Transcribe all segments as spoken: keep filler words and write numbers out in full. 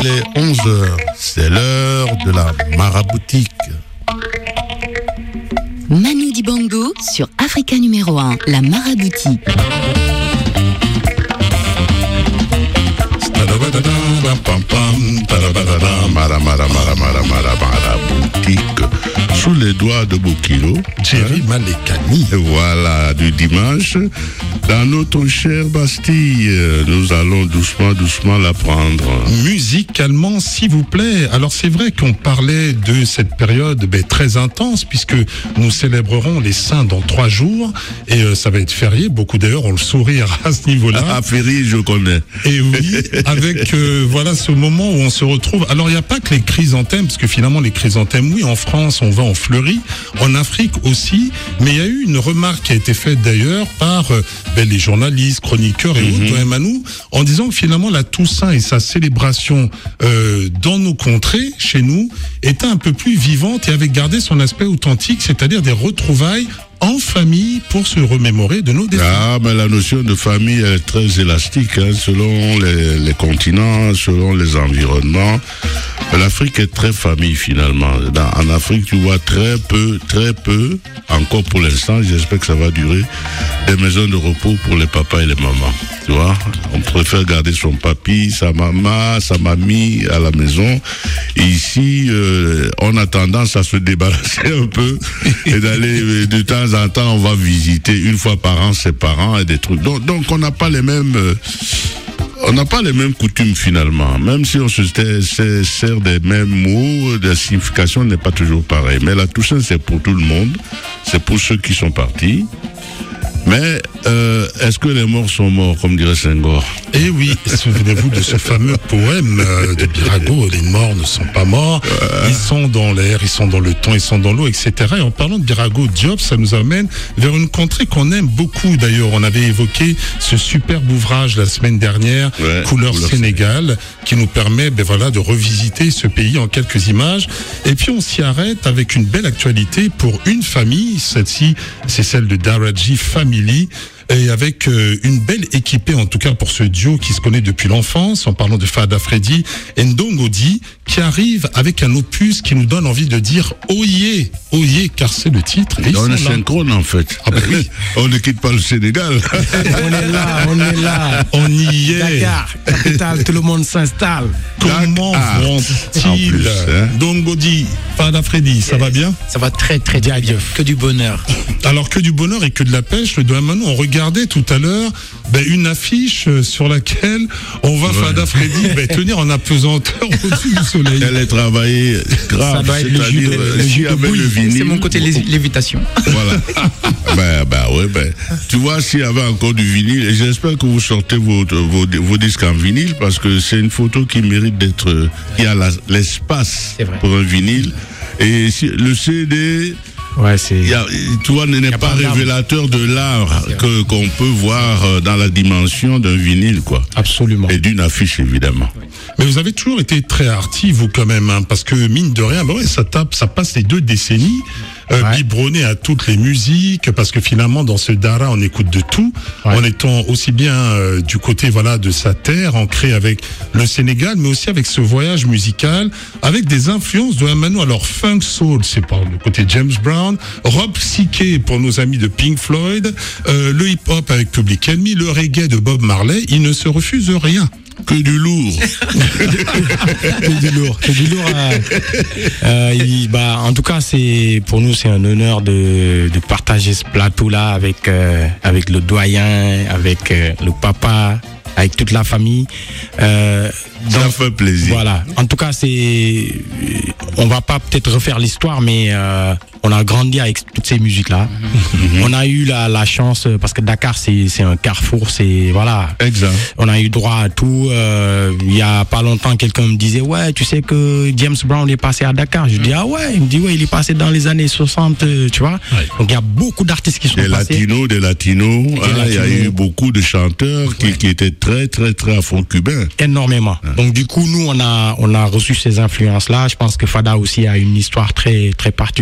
Il est onze heures, c'est l'heure de la maraboutique. Manu Dibango sur Africa numéro un, la maraboutique. Sous les doigts de Bokilo, Jerry Malekani. Voilà, du dimanche. Dans notre chère Bastille, nous allons doucement, doucement la prendre. Musicalement, s'il vous plaît. Alors, c'est vrai qu'on parlait de cette période ben, très intense, puisque nous célébrerons les saints dans trois jours. Et euh, ça va être férié. Beaucoup d'ailleurs ont le sourire à ce niveau-là. Ah, férié, je connais. Et oui, avec euh, voilà ce moment où on se retrouve. Alors, il n'y a pas que les chrysanthèmes, parce que finalement, les chrysanthèmes, oui, en France, on va en fleurit. En Afrique aussi. Mais il y a eu une remarque qui a été faite d'ailleurs par euh, ben, les journalistes, chroniqueurs et mm-hmm. autres, Manu, en disant que finalement la Toussaint et sa célébration euh, dans nos contrées, chez nous, était un peu plus vivante et avait gardé son aspect authentique, c'est-à-dire des retrouvailles en famille pour se remémorer de nos défunts. Ah, mais la notion de famille est très élastique, hein, selon les, les continents, selon les environnements. L'Afrique est très famille finalement. Dans, en Afrique, tu vois très peu, très peu, encore pour l'instant, j'espère que ça va durer, des maisons de repos pour les papas et les mamans. Tu vois, on préfère garder son papy, sa maman, sa mamie à la maison. Et ici, euh, on a tendance à se débarrasser un peu et d'aller de temps en temps, on va visiter une fois par an ses parents et des trucs. Donc, donc on n'a pas les mêmes. Euh, On n'a pas les mêmes coutumes finalement, même si on se sert des mêmes mots, la signification n'est pas toujours pareille. Mais la Toussaint, c'est pour tout le monde, c'est pour ceux qui sont partis. Mais euh, est-ce que les morts sont morts, comme dirait Senghor? Eh oui, souvenez-vous de ce fameux poème euh, de Birago, les morts ne sont pas morts, euh... ils sont dans l'air, ils sont dans le temps, ils sont dans l'eau, et cetera. Et en parlant de Birago Diop, ça nous amène vers une contrée qu'on aime beaucoup d'ailleurs. On avait évoqué ce superbe ouvrage la semaine dernière, ouais, Couleur Sénégal, Sénégal, qui nous permet ben voilà, de revisiter ce pays en quelques images. Et puis on s'y arrête avec une belle actualité pour une famille, celle-ci c'est celle de Daraji Family, et avec euh, une belle équipée, en tout cas pour ce duo qui se connaît depuis l'enfance, en parlant de Fada Freddy et Ndongodi, qui arrive avec un opus qui nous donne envie de dire oyez, oyez, car c'est le titre. Et on est synchrone en fait. Ah ben oui. On ne quitte pas le Sénégal. On est là, on est là. On y est. Dakar, capitale, tout le monde s'installe. Comment vont-ils hein? Ndongodi, Fada Freddy, ça va bien? Ça va très très bien, que du bonheur. Alors que du bonheur et que de la pêche, le Douamanou, on regardait tout à l'heure ben, une affiche sur laquelle on voit ouais. Fada Freddy ben, tenir en apesanteur au-dessus du soleil. Elle est travaillée grave. Ça doit être le jus de, le jus de bouille. C'est mon côté lé- lévitation. Voilà. ben, ben, ouais, ben. Tu vois, s'il y avait encore du vinyle, et j'espère que vous sortez vos, vos, vos disques en vinyle, parce que c'est une photo qui mérite d'être, qui a la, l'espace pour un vinyle. Et si, le C D... Ouais, c'est. Il y a, tu vois, n'est pas, pas révélateur de l'art que qu'on peut voir dans la dimension d'un vinyle, quoi. Absolument. Et d'une affiche, évidemment. Oui. Mais vous avez toujours été très arty, vous, quand même, hein, parce que mine de rien, bah ouais, ça tape, ça passe les deux décennies, euh, ouais. biberonné à toutes les musiques, parce que finalement, dans ce Dara, on écoute de tout, ouais. en étant aussi bien euh, du côté, voilà, de sa terre, ancré avec le Sénégal, mais aussi avec ce voyage musical, avec des influences de Manu. Alors, funk soul, c'est par le côté James Brown, rock psyché pour nos amis de Pink Floyd, euh, le hip-hop avec Public Enemy, le reggae de Bob Marley, il ne se refuse rien. Que du lourd. que du lourd. Que du lourd. Euh, euh, il, bah, en tout cas, c'est pour nous, c'est un honneur de, de partager ce plateau-là avec euh, avec le doyen, avec euh, le papa, avec toute la famille. Euh, Ça donc, fait plaisir. Voilà. En tout cas, c'est, on va pas peut-être refaire l'histoire, mais euh, on a grandi avec toutes ces musiques-là. Mm-hmm. On a eu la, la chance, parce que Dakar, c'est, c'est un carrefour, c'est, voilà. Exact. On a eu droit à tout. Euh, il y a pas longtemps, quelqu'un me disait, ouais, tu sais que James Brown est passé à Dakar. Je dis, ah ouais. Il me dit, ouais, il est passé dans les années soixante, tu vois. Ouais. Donc, il y a beaucoup d'artistes qui sont des passés. Latinos, des latinos, des hein, latinos. Il y a eu beaucoup de chanteurs qui, ouais. qui étaient très, très, très afro-cubains. Énormément. Ouais. Donc, du coup, nous, on a, on a reçu ces influences-là. Je pense que Fada aussi a une histoire très, très particulière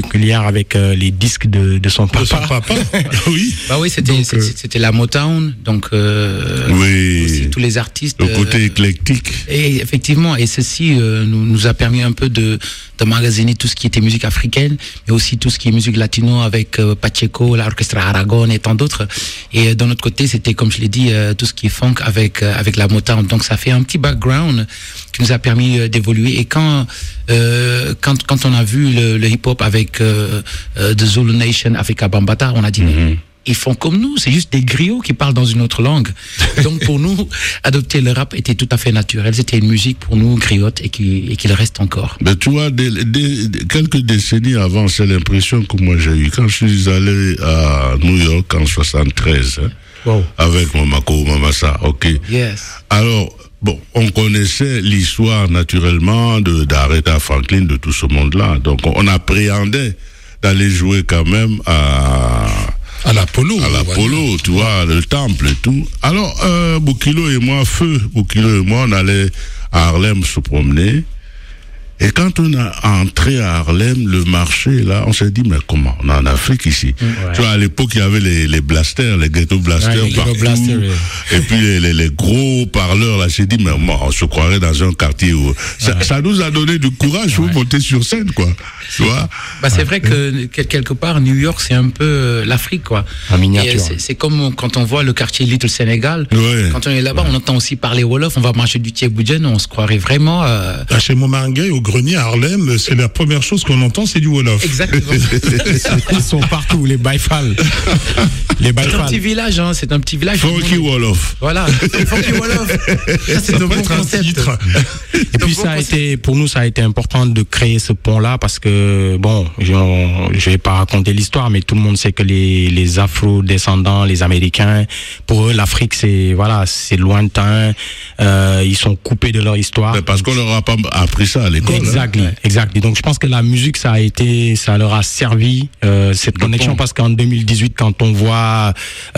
avec euh, les disques de, de son papa. De son papa. Oui. Bah oui, c'était Donc, c'était, c'était la Motown, donc euh, Oui. aussi tous les artistes. Le côté euh, éclectique. Et effectivement, et ceci euh, nous, nous a permis un peu de d'emmagasiner tout ce qui était musique africaine, mais aussi tout ce qui est musique latino avec euh, Pacheco, l'Orchestra Aragon et tant d'autres. Et euh, de notre côté, c'était comme je l'ai dit, euh, tout ce qui est funk avec euh, avec la Motown. Donc ça fait un petit background qui nous a permis euh, d'évoluer. Et quand euh, quand quand on a vu le, le hip-hop avec euh, euh, The Zulu Nation, Africa Bambaataa, on a dit Mm-hmm. ils font comme nous, c'est juste des griots qui parlent dans une autre langue. Donc pour nous, adopter le rap était tout à fait naturel. C'était une musique pour nous griotte et qui et qui le reste encore. Mais tu vois, des, des, des- quelques décennies avant, c'est l'impression que moi j'ai eue. Quand je suis allé à New York en soixante-treize, hein, Wow. avec Mamako Mamasa, ok. Yes. Alors, bon, on connaissait l'histoire naturellement de d'Aretha Franklin, de tout ce monde-là. Donc on appréhendait d'aller jouer quand même à... À l'Apollo. à l'Apollo, tu vois, le temple et tout. Alors, euh, Boukilo et moi, feu, Boukilo et moi, on allait à Harlem se promener. Et quand on a entré à Harlem, le marché, là, on s'est dit, mais comment? On est en Afrique ici. Ouais. Tu vois, à l'époque, il y avait les, les blasters, les ghetto blasters Ouais, les partout. ghetto blasters, ouais. Et puis les, les, les gros parleurs, là, j'ai dit, mais moi, on se croirait dans un quartier où... Ça, Ouais. ça nous a donné du courage pour Ouais. monter sur scène, quoi. Tu vois? Bah c'est vrai que quel- quelque part New York c'est un peu euh, l'Afrique quoi. En miniature. Et, euh, c'est, c'est comme quand on voit le quartier Little Sénégal. Ouais. Quand on est là-bas, on entend aussi parler Wolof. On va marcher du Thieboudienne, on se croirait vraiment. Euh... À chez Momangué, au grenier à Harlem, c'est la première chose qu'on entend, c'est du Wolof. Exactement. Ils sont partout, les Baïfal. Les C'est un petit Baïfal. village, hein. C'est un petit village. Funky Wolof. Voilà. Funky Wolof. Ça, c'est Ça un peut bon être un concept. titre. Et puis bon ça a concept. été, pour nous, ça a été important de créer ce pont-là parce que, bon, je, je vais pas raconter l'histoire, mais tout le monde sait que les, les Afro-descendants, les Américains, pour eux, l'Afrique, c'est, voilà, c'est lointain, euh, ils sont coupés de leur histoire. Mais parce qu'on leur a pas appris ça à l'école. hein. Exactly, exactly. Donc je pense que la musique, ça a été, ça leur a servi euh, cette Le connexion pont. parce qu'en deux mille dix-huit, quand on voit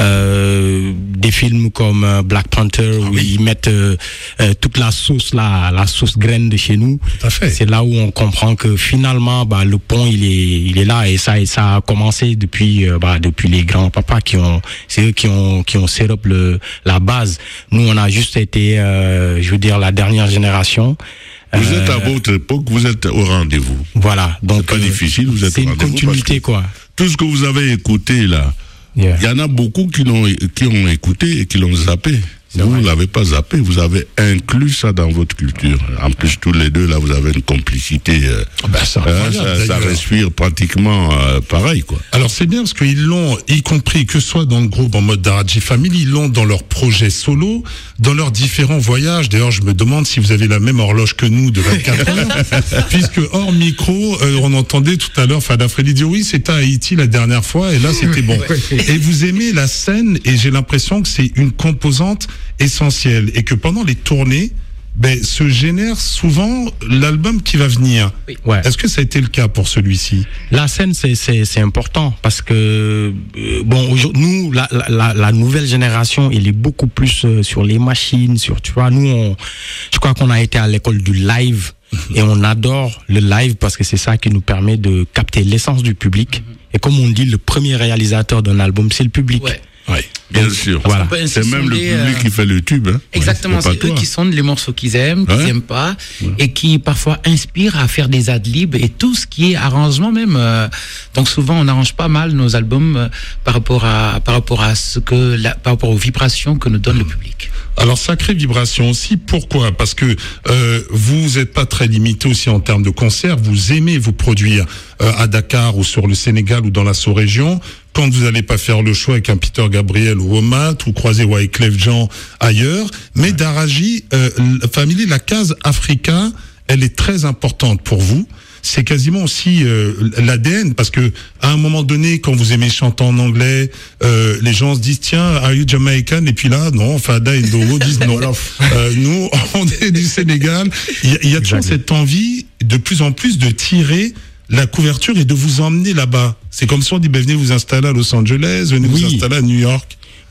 euh, des films comme euh, Black Panther où ils mettent euh, euh, toute la sauce là, la sauce graine de chez nous, Tout à fait. c'est là où on comprend que finalement, bah, le pont il est, il est là et ça, et ça a commencé depuis, euh, bah, depuis les grands papas qui ont, c'est eux qui ont, qui ont set up le, la base. Nous, on a juste été, euh, je veux dire, la dernière génération. Vous Euh, êtes à votre époque, vous êtes au rendez-vous. Voilà, donc pas euh, difficile, vous êtes c'est au une rendez-vous continuité quoi. Tout ce que vous avez écouté là, Yeah. il y en a beaucoup qui l'ont qui ont écouté et qui l'ont zappé. Vous ne l'avez pas zappé, vous avez inclus ça dans votre culture. En plus, tous les deux, là, vous avez une complicité. Euh, Ben, c'est hein, incroyable, ça, ça d'ailleurs. respire pratiquement euh, pareil, quoi. Alors c'est bien parce qu'ils l'ont, y compris que ce soit dans le groupe en mode Daraji Family, ils l'ont dans leurs projets solo, dans leurs différents voyages. D'ailleurs, je me demande si vous avez la même horloge que nous de vingt-quatre heures, puisque hors micro, euh, on entendait tout à l'heure Fada Freddy dire oui, c'était à Haïti la dernière fois et là c'était bon. Et vous aimez la scène et j'ai l'impression que c'est une composante essentielle et que pendant les tournées, ben, se génère souvent l'album qui va venir. Ouais. Est-ce que ça a été le cas pour celui-ci? La scène, c'est c'est c'est important parce que euh, bon, aujourd'hui, nous, la, la la la nouvelle génération, il est beaucoup plus euh, sur les machines, sur tu vois, nous, on, je crois qu'on a été à l'école du live et on adore le live parce que c'est ça qui nous permet de capter l'essence du public. Et comme on dit, le premier réalisateur d'un album, c'est le public. Ouais. Oui, bien Donc, sûr. voilà. On peut ainsi C'est même le sonder, public euh, qui fait le tube. Hein. Exactement, Ouais, c'est pas eux toi. qui sondent les morceaux qu'ils aiment, qu'ils Ouais. n'aiment pas, et qui parfois inspirent à faire des adlibs et tout ce qui est arrangement même. euh, donc souvent, on arrange pas mal nos albums euh, par rapport à par rapport à ce que la, par rapport aux vibrations que nous donne le public. Alors sacrée vibration aussi, pourquoi? Parce que euh, vous n'êtes pas très limité aussi en termes de concerts, vous aimez vous produire euh, à Dakar ou sur le Sénégal ou dans la sous-région. Quand vous n'allez pas faire le choix avec un Peter Gabriel ou Omat ou croiser Wyclef Jean ailleurs, mais Daraji, euh, la Family, la case Africa, elle est très importante pour vous. C'est quasiment aussi euh, l'A D N parce que à un moment donné, quand vous aimez chanter en anglais, euh, les gens se disent tiens, are you Jamaican? Et puis là, non, Fada et Ndoro disent non. Euh, nous, on est du Sénégal. Il y a, il y a toujours Exactement. cette envie de plus en plus de tirer la couverture et de vous emmener là-bas. C'est comme si on dit ben, venez vous installer à Los Angeles, venez Oui. vous installer à New York.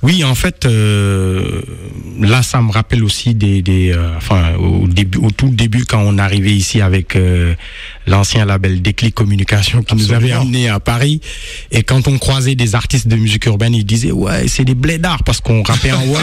Oui, en fait, euh, là, ça me rappelle aussi des, des euh, enfin, au début, au tout début, quand on arrivait ici avec euh, l'ancien label Déclic Communication qui Absolument. Nous avait amené à Paris, et quand on croisait des artistes de musique urbaine, ils disaient ouais, c'est des blédards parce qu'on rappait en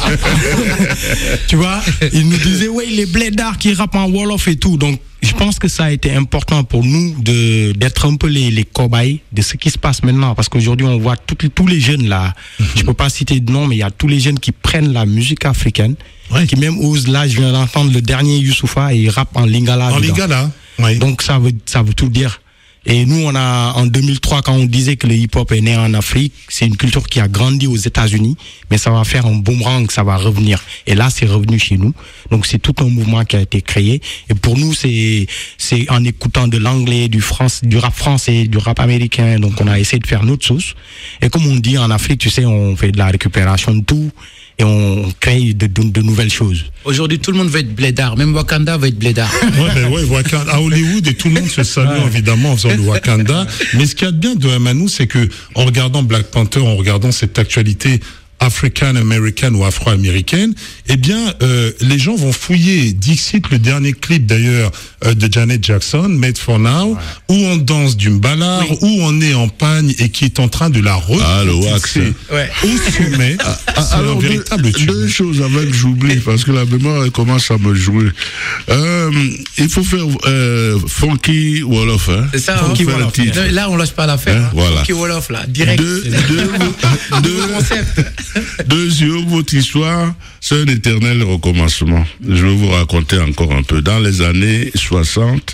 wolof. Tu vois, ils nous disaient ouais, les blédards qui rappent en wolof et tout. Donc, je pense que ça a été important pour nous de d'être un peu les, les cobayes de ce qui se passe maintenant, parce qu'aujourd'hui on voit tout, tous les jeunes là, mm-hmm. je peux pas citer de nom, mais il y a tous les jeunes qui prennent la musique africaine, ouais. qui même osent. Là, je viens d'entendre le dernier Youssoupha et il rappe en lingala. En dedans. Lingala, ouais. Donc ça veut ça veut tout dire. Et nous, on a, en deux mille trois, quand on disait que le hip-hop est né en Afrique, c'est une culture qui a grandi aux États-Unis, mais ça va faire un boomerang, ça va revenir. Et là, c'est revenu chez nous. Donc, c'est tout un mouvement qui a été créé. Et pour nous, c'est, c'est en écoutant de l'anglais, du France, du rap français, du rap américain. Donc, on a essayé de faire notre sauce. Et comme on dit en Afrique, tu sais, on fait de la récupération de tout. Et on crée de, de, de nouvelles choses. Aujourd'hui, tout le monde veut être blédard. Même Wakanda veut être blédard. Ouais, ben ouais, Wakanda, à Hollywood, et tout le monde se salue, ouais. évidemment, en faisant le Wakanda. Mais ce qu'il y a de bien de Amanou, c'est que, en regardant Black Panther, en regardant cette actualité african-américaine ou afro-américaine, eh bien, euh, les gens vont fouiller Dixit, le dernier clip d'ailleurs euh, de Janet Jackson, Made for Now, ouais. où on danse du mbala, oui. où on est en pagne et qui est en train de la repousser ah, ouais. au sommet. ah, ah, c'est alors, un véritable deux, tube. Deux choses avant que j'oublie, parce que la mémoire elle commence à me jouer. Euh, il faut faire euh, Funky Wolof. Hein. C'est ça, Funky Wolof. Là, on lâche pas l'affaire. Hein, hein. Voilà. Funky Wolof, là, direct. Deux, deux, deux concepts. Deuxième, votre histoire, c'est un éternel recommencement. Je vais vous raconter encore un peu. Dans les années soixante,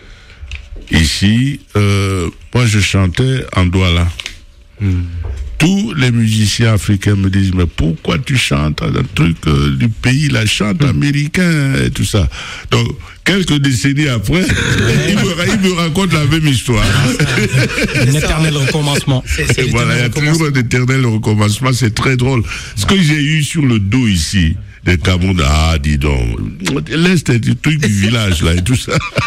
ici, euh, moi je chantais en Douala. Hmm. Tous les musiciens africains me disent, mais pourquoi tu chantes un truc euh, du pays, la chante mmh. américain et tout ça. Donc, quelques décennies après, il, me, il me raconte la même histoire. Un éternel recommencement. C'est, c'est voilà, il y a toujours un éternel recommencement, c'est très drôle. Ce que j'ai eu sur le dos ici, des Cameroun, ah, dis donc, laisse tes trucs du village, là, et tout ça.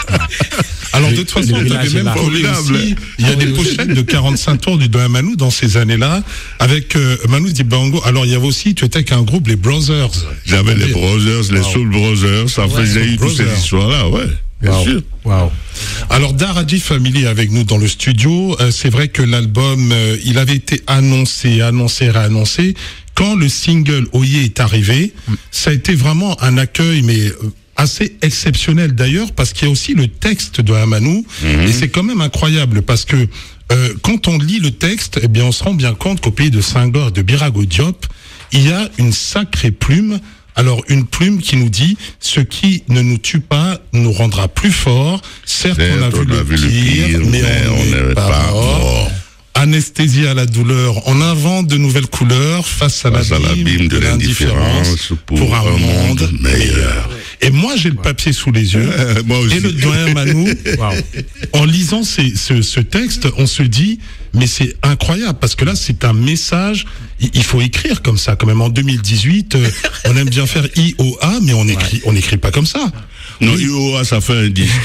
Alors, de toute façon, vous avez même parlé aussi, il y a des pochettes de quarante-cinq tours du Doyen Manou dans ces années-là, avec euh, Manu Dibango. Alors, il y avait aussi, tu étais avec un groupe, les Brothers. J'avais les Brothers, les wow. Soul Brothers, ça ouais, faisait eu toutes ces histoires-là, ouais. Bien wow. sûr. Wow. Alors, Daradi Family avec nous dans le studio. Euh, c'est vrai que l'album, euh, il avait été annoncé, annoncé, réannoncé. Quand le single Oye est arrivé, mm. ça a été vraiment un accueil, mais euh, assez exceptionnel d'ailleurs, parce qu'il y a aussi le texte de Amanou, mm-hmm. et c'est quand même incroyable, parce que euh, quand on lit le texte, eh bien, on se rend bien compte qu'au pays de Senghor, de Birago Diop, il y a une sacrée plume. Alors, une plume qui nous dit « Ce qui ne nous tue pas nous rendra plus forts. Certes, Certes on a, vu, on a le vu le pire, mais, mais on n'est pas, pas mort. mort. Anesthésie à la douleur. On invente de nouvelles couleurs face à face l'abîme de, de l'indifférence pour, pour un, un monde, monde meilleur. meilleur. » Et moi, j'ai le papier sous les yeux. Euh, moi aussi. Et le doyen Manou, wow. en lisant ces, ce, ce texte, on se dit, mais c'est incroyable, parce que là, c'est un message, il faut écrire comme ça, quand même. En deux mille dix-huit, euh, on aime bien faire I O A, mais on écrit, ouais. on n'écrit pas comme ça. Non, I O A, ça fait un disque.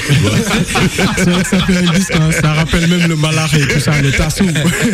C'est vrai que ça fait un disque, hein, ça rappelle même le Malaré, tout ça, le Tassou.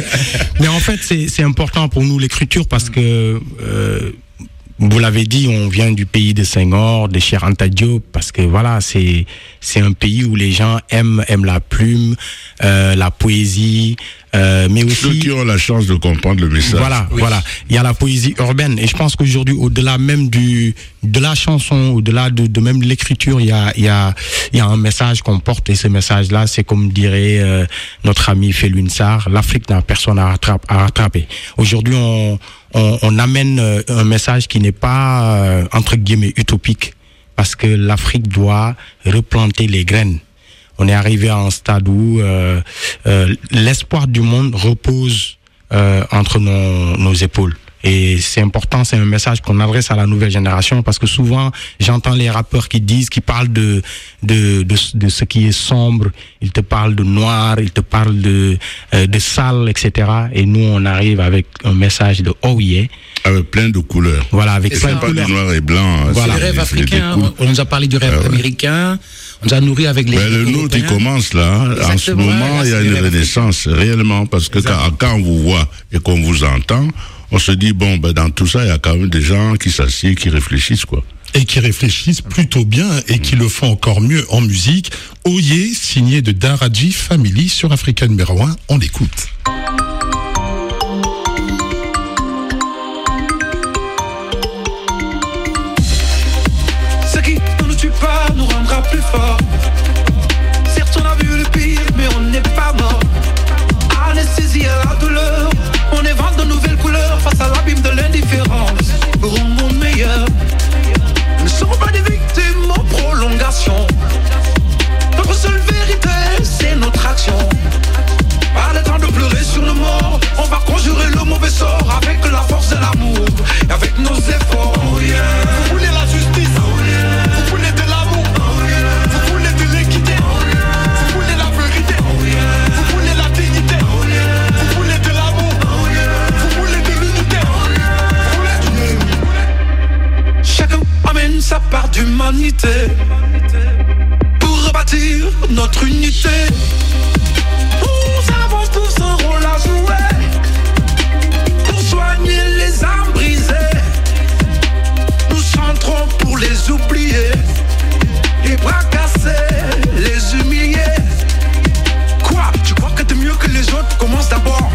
Mais en fait, c'est, c'est important pour nous, l'écriture, parce que, euh, vous l'avez dit, on vient du pays de Senghor, de Cheikh Anta Diop, parce que voilà, c'est c'est un pays où les gens aiment aiment la plume, euh, la poésie, euh, mais aussi ceux qui ont la chance de comprendre le message. Voilà, oui. voilà. Il y a la poésie urbaine, et je pense qu'aujourd'hui, au-delà même du de la chanson, au-delà de, de même l'écriture, il y a il y a il y a un message qu'on porte, et ce message-là, c'est comme dirait euh, notre ami Felwine Sarr, l'Afrique n'a personne à, rattrape, à rattraper. Aujourd'hui, on On, on amène euh, un message qui n'est pas, euh, entre guillemets, utopique, parce que l'Afrique doit replanter les graines. On est arrivé à un stade où euh, euh, l'espoir du monde repose euh, entre nos, nos épaules. Et c'est important, c'est un message qu'on adresse à la nouvelle génération, parce que souvent, j'entends les rappeurs qui disent, qui parlent de, de, de, de ce qui est sombre, ils te parlent de noir, ils te parlent de, euh, de sale, et cetera. Et nous, on arrive avec un message de oh yeah. Avec plein de couleurs. Voilà, avec et plein de couleurs. Pas du noir et blanc. Voilà. C'est le rêve africain, on, on nous a parlé du rêve ah ouais. américain. On nous a nourri avec les. Ben, le nôtre, il commence là. Exactement. En ce moment, là, il y a une renaissance, réellement, parce que quand, quand on vous voit et qu'on vous entend, on se dit, bon, ben, dans tout ça, il y a quand même des gens qui s'assiedent, qui réfléchissent, quoi. Et qui réfléchissent plutôt bien et qui le font encore mieux en musique. Oye, signé de Daraji Family sur Africa numéro un, on l'écoute. Ce qui ne nous tue pas nous rendra plus forts. Certes, on a vu le pire, mais on n'est pas mort. Anesthésie à la douleur, on évente de nouvelles couleurs face à l'abîme de l'indifférence. Pour un monde meilleur, nous ne serons pas des victimes en prolongation. Notre seule vérité, c'est notre action. Pas le temps de pleurer sur nos morts, on va conjurer le mauvais sort avec la force de l'amour et avec nos efforts. Oh yeah. Vous voulez la justice, oh yeah. Vous voulez de l'amour, oh yeah. Vous voulez de l'équité, oh yeah. Vous voulez la vérité, oh yeah. Vous voulez la dignité, oh yeah. Vous voulez de l'amour, oh yeah. Vous voulez de l'unité, oh yeah. Vous voulez du... Chacun amène sa part d'humanité pour rebâtir notre unité. Nous avons tous un rôle à jouer pour soigner les âmes brisées. Nous chanterons pour les oublier, les bras cassés, les humilier. Quoi? Tu crois que t'es mieux que les autres? Commence d'abord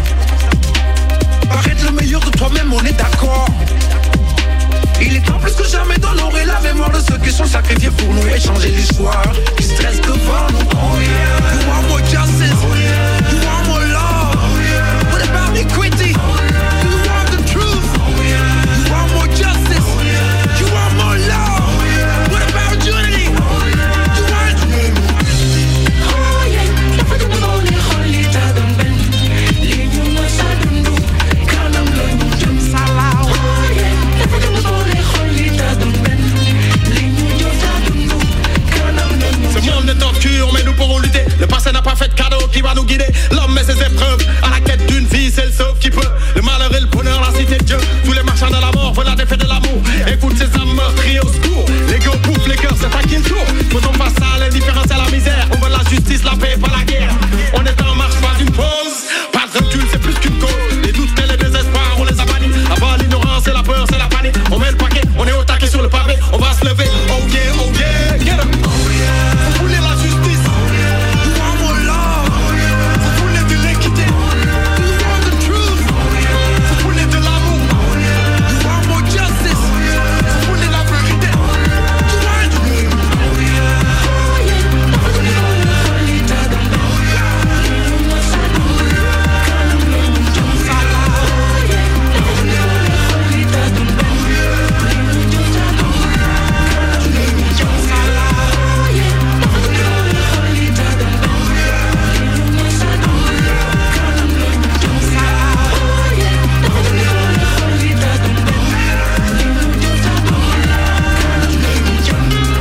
par être le meilleur de toi-même, on est d'accord. Il est temps plus que jamais d'honorer la mémoire de ceux qui sont sacrifiés pour nous et changer l'histoire qui stresse devant nous. Oh yeah. You want more justice? Oh yeah. You want more love? Oh yeah. What about equity? Oh yeah. Do you want the truth? Oh yeah. You want more justice? Oh yeah. You want more love? Oh yeah. What about unity? Oh yeah. You want oh yeah. Dapat mo ba ni holita damben? Linyo mo sa dundu kanam lo jum salaw. Oh yeah. Dapat mo ba ni holita damben? Linyo jo sa dundu kanam lo. Ce monde est obscur, mais nous pourrons lutter. Le passé n'a pas fait de cadeau qui va nous guider. L'homme met ses épreuves à la quête d'une vie, c'est le sauve qui peut. Le malheur et le bonheur, la cité de Dieu. Tous les marchands de la mort veulent la défaite de l'amour. Écoute ces âmes meurtries au secours. Les gars bouffent les cœurs, c'est à qui le tour. Faisons face à l'indifférence et à la misère. On veut la justice, la paix, pas la guerre. On est en marche, pas une pause. Pas de recul, c'est plus qu'une cause. Les doutes et les désespoirs, on les a bannis. Avant l'ignorance et la peur, c'est la panique. On met le paquet, on est au taquet sur le pavé. On va se lever, oh yeah, oh yeah, get up. Oh yeah. Vous voulez la justice? Oh yeah. You want more love? Oh yeah. Vous voulez de l'équité? Oh yeah. Do you want the truth? Oh yeah. Vous voulez de l'amour? Oh yeah. You want more justice? Oh yeah. Vous voulez la vérité? Oh yeah. You want the oh yeah. Oh yeah. Dapat mo ba ni holita damben? Oh yeah. Linyo mo sa dundu kanam lo jum salaw. Oh yeah. Dapat mo ba ni holita damben? Linyo jo sa dundu kanam lo jum salaw. Oh yeah. Dapat mo ba ni holita damben? Linyo mo sa dundu kanam lo jum salaw. Oh yeah. Dapat mo ba ni holita damben? Linyo jo sa dundu kanam lo jum.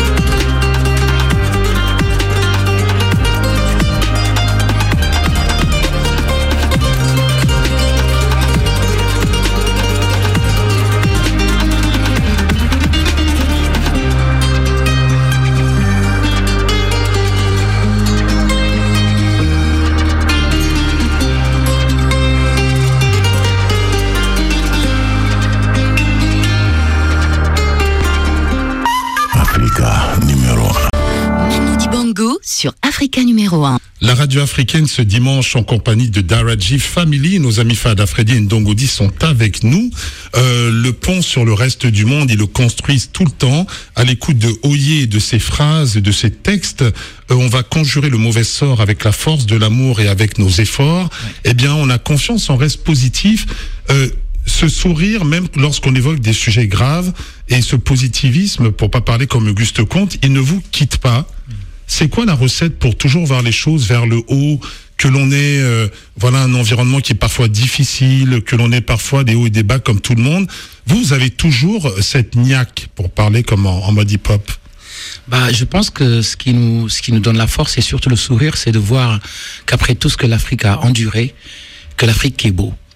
Africa numéro un. Manu Dibango sur Africa numéro un. La radio africaine ce dimanche en compagnie de Daraji Family. Nos amis Fada Freddy et Ndongodi sont avec nous. Euh, le pont sur le reste du monde, ils le construisent tout le temps. À l'écoute de Oye et de ses phrases et de ses textes, euh, on va conjurer le mauvais sort avec la force de l'amour et avec nos efforts. Ouais. Eh bien, on a confiance, on reste positif. Euh, ce sourire, même lorsqu'on évoque des sujets graves, et ce positivisme, pour pas parler comme Auguste Comte, il ne vous quitte pas. C'est quoi la recette pour toujours voir les choses vers le haut, que l'on ait euh, voilà un environnement qui est parfois difficile, que l'on ait parfois des hauts et des bas comme tout le monde. Vous, vous avez toujours cette niaque, pour parler comme en, en mode hip-hop. Bah, je pense que ce qui nous, ce qui nous donne la force et surtout le sourire, c'est de voir qu'après tout ce que l'Afrique a enduré, que l'Afrique est beau.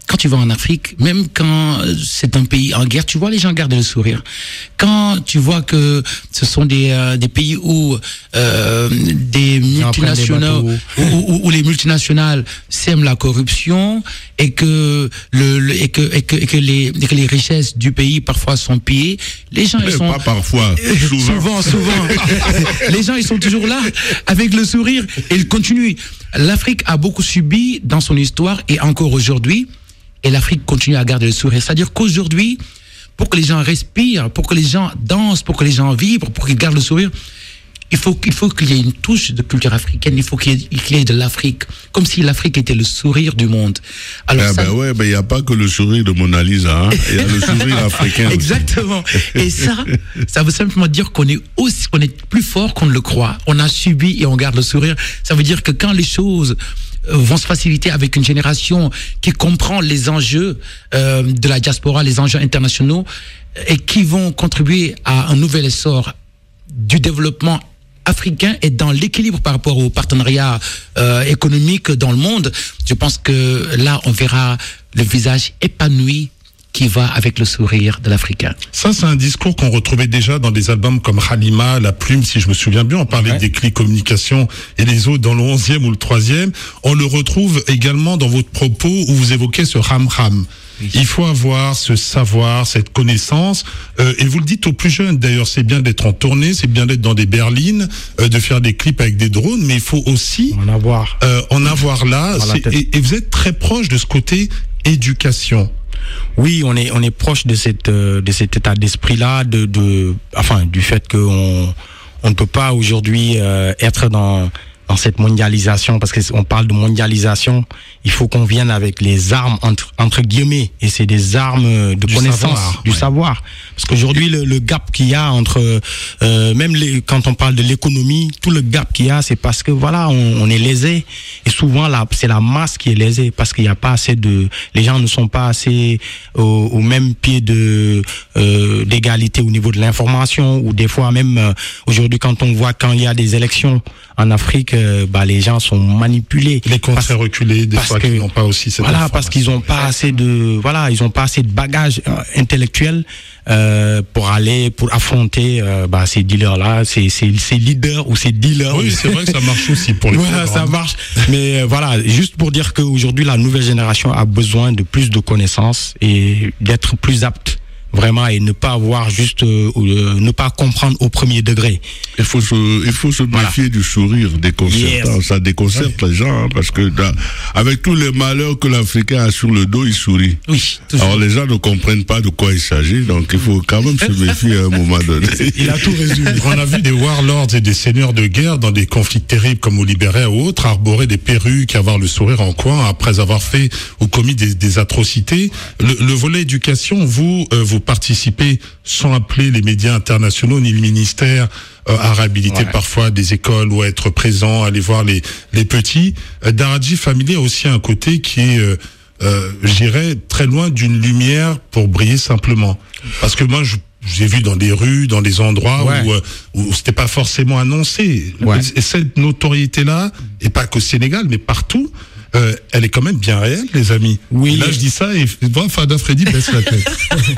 quand tu vas en Afrique, même quand c'est un pays en guerre, tu vois les gens garder le sourire. Quand tu vois que ce sont des euh, des pays où euh, des multinationaux où, où, où les multinationales sèment la corruption et que le, le et que et que et que les et que les richesses du pays parfois sont pillées, les gens ils sont pas parfois souvent souvent, souvent. Les gens ils sont toujours là avec le sourire et ils continuent. L'Afrique a beaucoup subi dans son histoire et encore aujourd'hui. Et l'Afrique continue à garder le sourire. C'est-à-dire qu'aujourd'hui, pour que les gens respirent, pour que les gens dansent, pour que les gens vibrent, pour qu'ils gardent le sourire, il faut, il faut qu'il y ait une touche de culture africaine, il faut qu'il y ait, qu'il y ait de l'Afrique. Comme si l'Afrique était le sourire du monde. Alors ah ça... ben ouais, ben il n'y a pas que le sourire de Mona Lisa, hein. Il y a le sourire africain. Exactement. Et ça, ça veut simplement dire qu'on est aussi, qu'on est plus fort qu'on ne le croit. On a subi et on garde le sourire. Ça veut dire que quand les choses vont se faciliter avec une génération qui comprend les enjeux euh, de la diaspora, les enjeux internationaux, et qui vont contribuer à un nouvel essor du développement africain et dans l'équilibre par rapport aux partenariats euh, économiques dans le monde. Je pense que là, on verra le visage épanoui qui va avec le sourire de l'Africain. Ça, c'est un discours qu'on retrouvait déjà dans des albums comme Halima, La Plume, si je me souviens bien. On parlait ouais. des Clés Communication et les autres dans le onzième ou le troisième. On le retrouve également dans votre propos où vous évoquez ce ram-ram. Oui. Il faut avoir ce savoir, cette connaissance. Euh, et vous le dites aux plus jeunes, d'ailleurs, c'est bien d'être en tournée, c'est bien d'être dans des berlines, euh, de faire des clips avec des drones, mais il faut aussi en avoir, euh, en avoir là. Et, et vous êtes très proche de ce côté éducation. Oui, on est on est proche de cette de cet état d'esprit-là, de de enfin du fait que on on ne peut pas aujourd'hui euh, être dans dans cette mondialisation, parce que on parle de mondialisation, il faut qu'on vienne avec les armes entre entre guillemets, et c'est des armes de du connaissance, savoir, du ouais. savoir. Parce qu'aujourd'hui le, le gap qu'il y a entre euh, même les, quand on parle de l'économie, tout le gap qu'il y a, c'est parce que voilà, on, on est lésé, et souvent là c'est la masse qui est lésée parce qu'il n'y a pas assez de, les gens ne sont pas assez au, au même pied de euh, d'égalité au niveau de l'information, ou des fois même euh, aujourd'hui quand on voit quand il y a des élections en Afrique, euh, bah les gens sont manipulés. Les comptes très reculés, des fois qu'ils n'ont pas aussi cette voilà, parce qu'ils n'ont pas assez de voilà, ils ont pas assez de bagages euh, intellectuels euh, pour aller pour affronter euh, bah ces dealers là, ces ces ces leaders ou ces dealers. Oui, c'est vrai que ça marche aussi pour les voilà, ça marche. Mais euh, voilà, juste pour dire qu'aujourd'hui la nouvelle génération a besoin de plus de connaissances et d'être plus apte. Vraiment, et ne pas avoir juste, euh, euh, ne pas comprendre au premier degré. Il faut se, il faut se méfier voilà. du sourire déconcertant. Yes. Ça déconcerte ouais. les gens, hein, parce que dans, avec tous les malheurs que l'Africain a sur le dos, il sourit. Oui. Alors les gens ne comprennent pas de quoi il s'agit, donc il faut quand même se méfier à un moment donné. Il a tout résumé. On a vu des warlords et des seigneurs de guerre dans des conflits terribles comme au Libéria ou autres, arborer des perruques, avoir le sourire en coin après avoir fait ou commis des, des atrocités. Le, le volet éducation, vous, euh, vous participez sans appeler les médias internationaux ni le ministère euh, à réhabiliter ouais. parfois des écoles ou à être présent, aller voir les les petits. Euh, Daradji Family a aussi un côté qui est, euh, euh, je dirais, très loin d'une lumière pour briller simplement. Parce que moi, je j'ai vu dans des rues, dans des endroits ouais. où, euh, où c'était pas forcément annoncé. Ouais. Et cette notoriété-là, et pas qu'au Sénégal, mais partout, Euh, elle est quand même bien réelle, les amis. Oui. Et là, je dis ça et bon, Fada Freddy baisse la tête.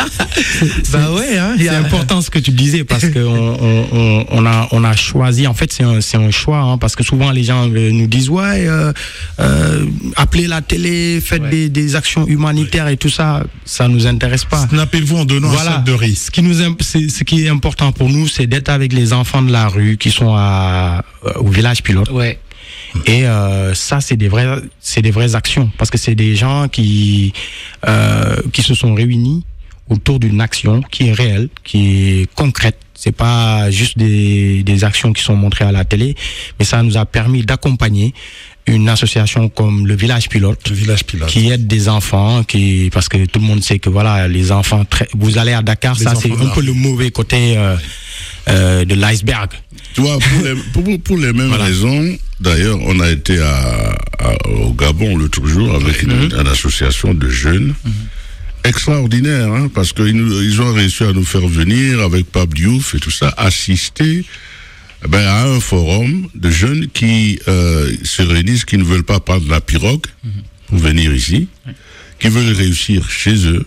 Bah ouais, hein, c'est important ce que tu disais parce que on, on, on a on a choisi. En fait, c'est un c'est un choix, hein, parce que souvent les gens nous disent ouais, euh, euh, appelez la télé, faites ouais. des des actions humanitaires ouais. et tout ça, ça nous intéresse pas. Snappez-vous en donnant voilà. un sac de riz. Ce qui nous c'est, ce qui est important pour nous, c'est d'être avec les enfants de la rue qui sont à au village pilote. Ouais. Et euh, ça, c'est des vraies, c'est des vraies actions, parce que c'est des gens qui euh, qui se sont réunis autour d'une action qui est réelle, qui est concrète. C'est pas juste des des actions qui sont montrées à la télé, mais ça nous a permis d'accompagner une association comme le Village Pilote, le Village Pilote, qui aide des enfants, qui parce que tout le monde sait que voilà, les enfants très, vous allez à Dakar, les ça c'est un peu le mauvais côté euh, euh, de l'iceberg. Tu vois, pour les, pour, pour les mêmes voilà. raisons, d'ailleurs, on a été à, à, au Gabon l'autre jour avec une, mm-hmm. une association de jeunes mm-hmm. extraordinaire, hein, parce qu'ils ils ont réussi à nous faire venir avec Pape Diouf et tout ça, assister ben, à un forum de jeunes qui euh, se réunissent, qui ne veulent pas prendre la pirogue mm-hmm. pour venir ici. qui veulent réussir chez eux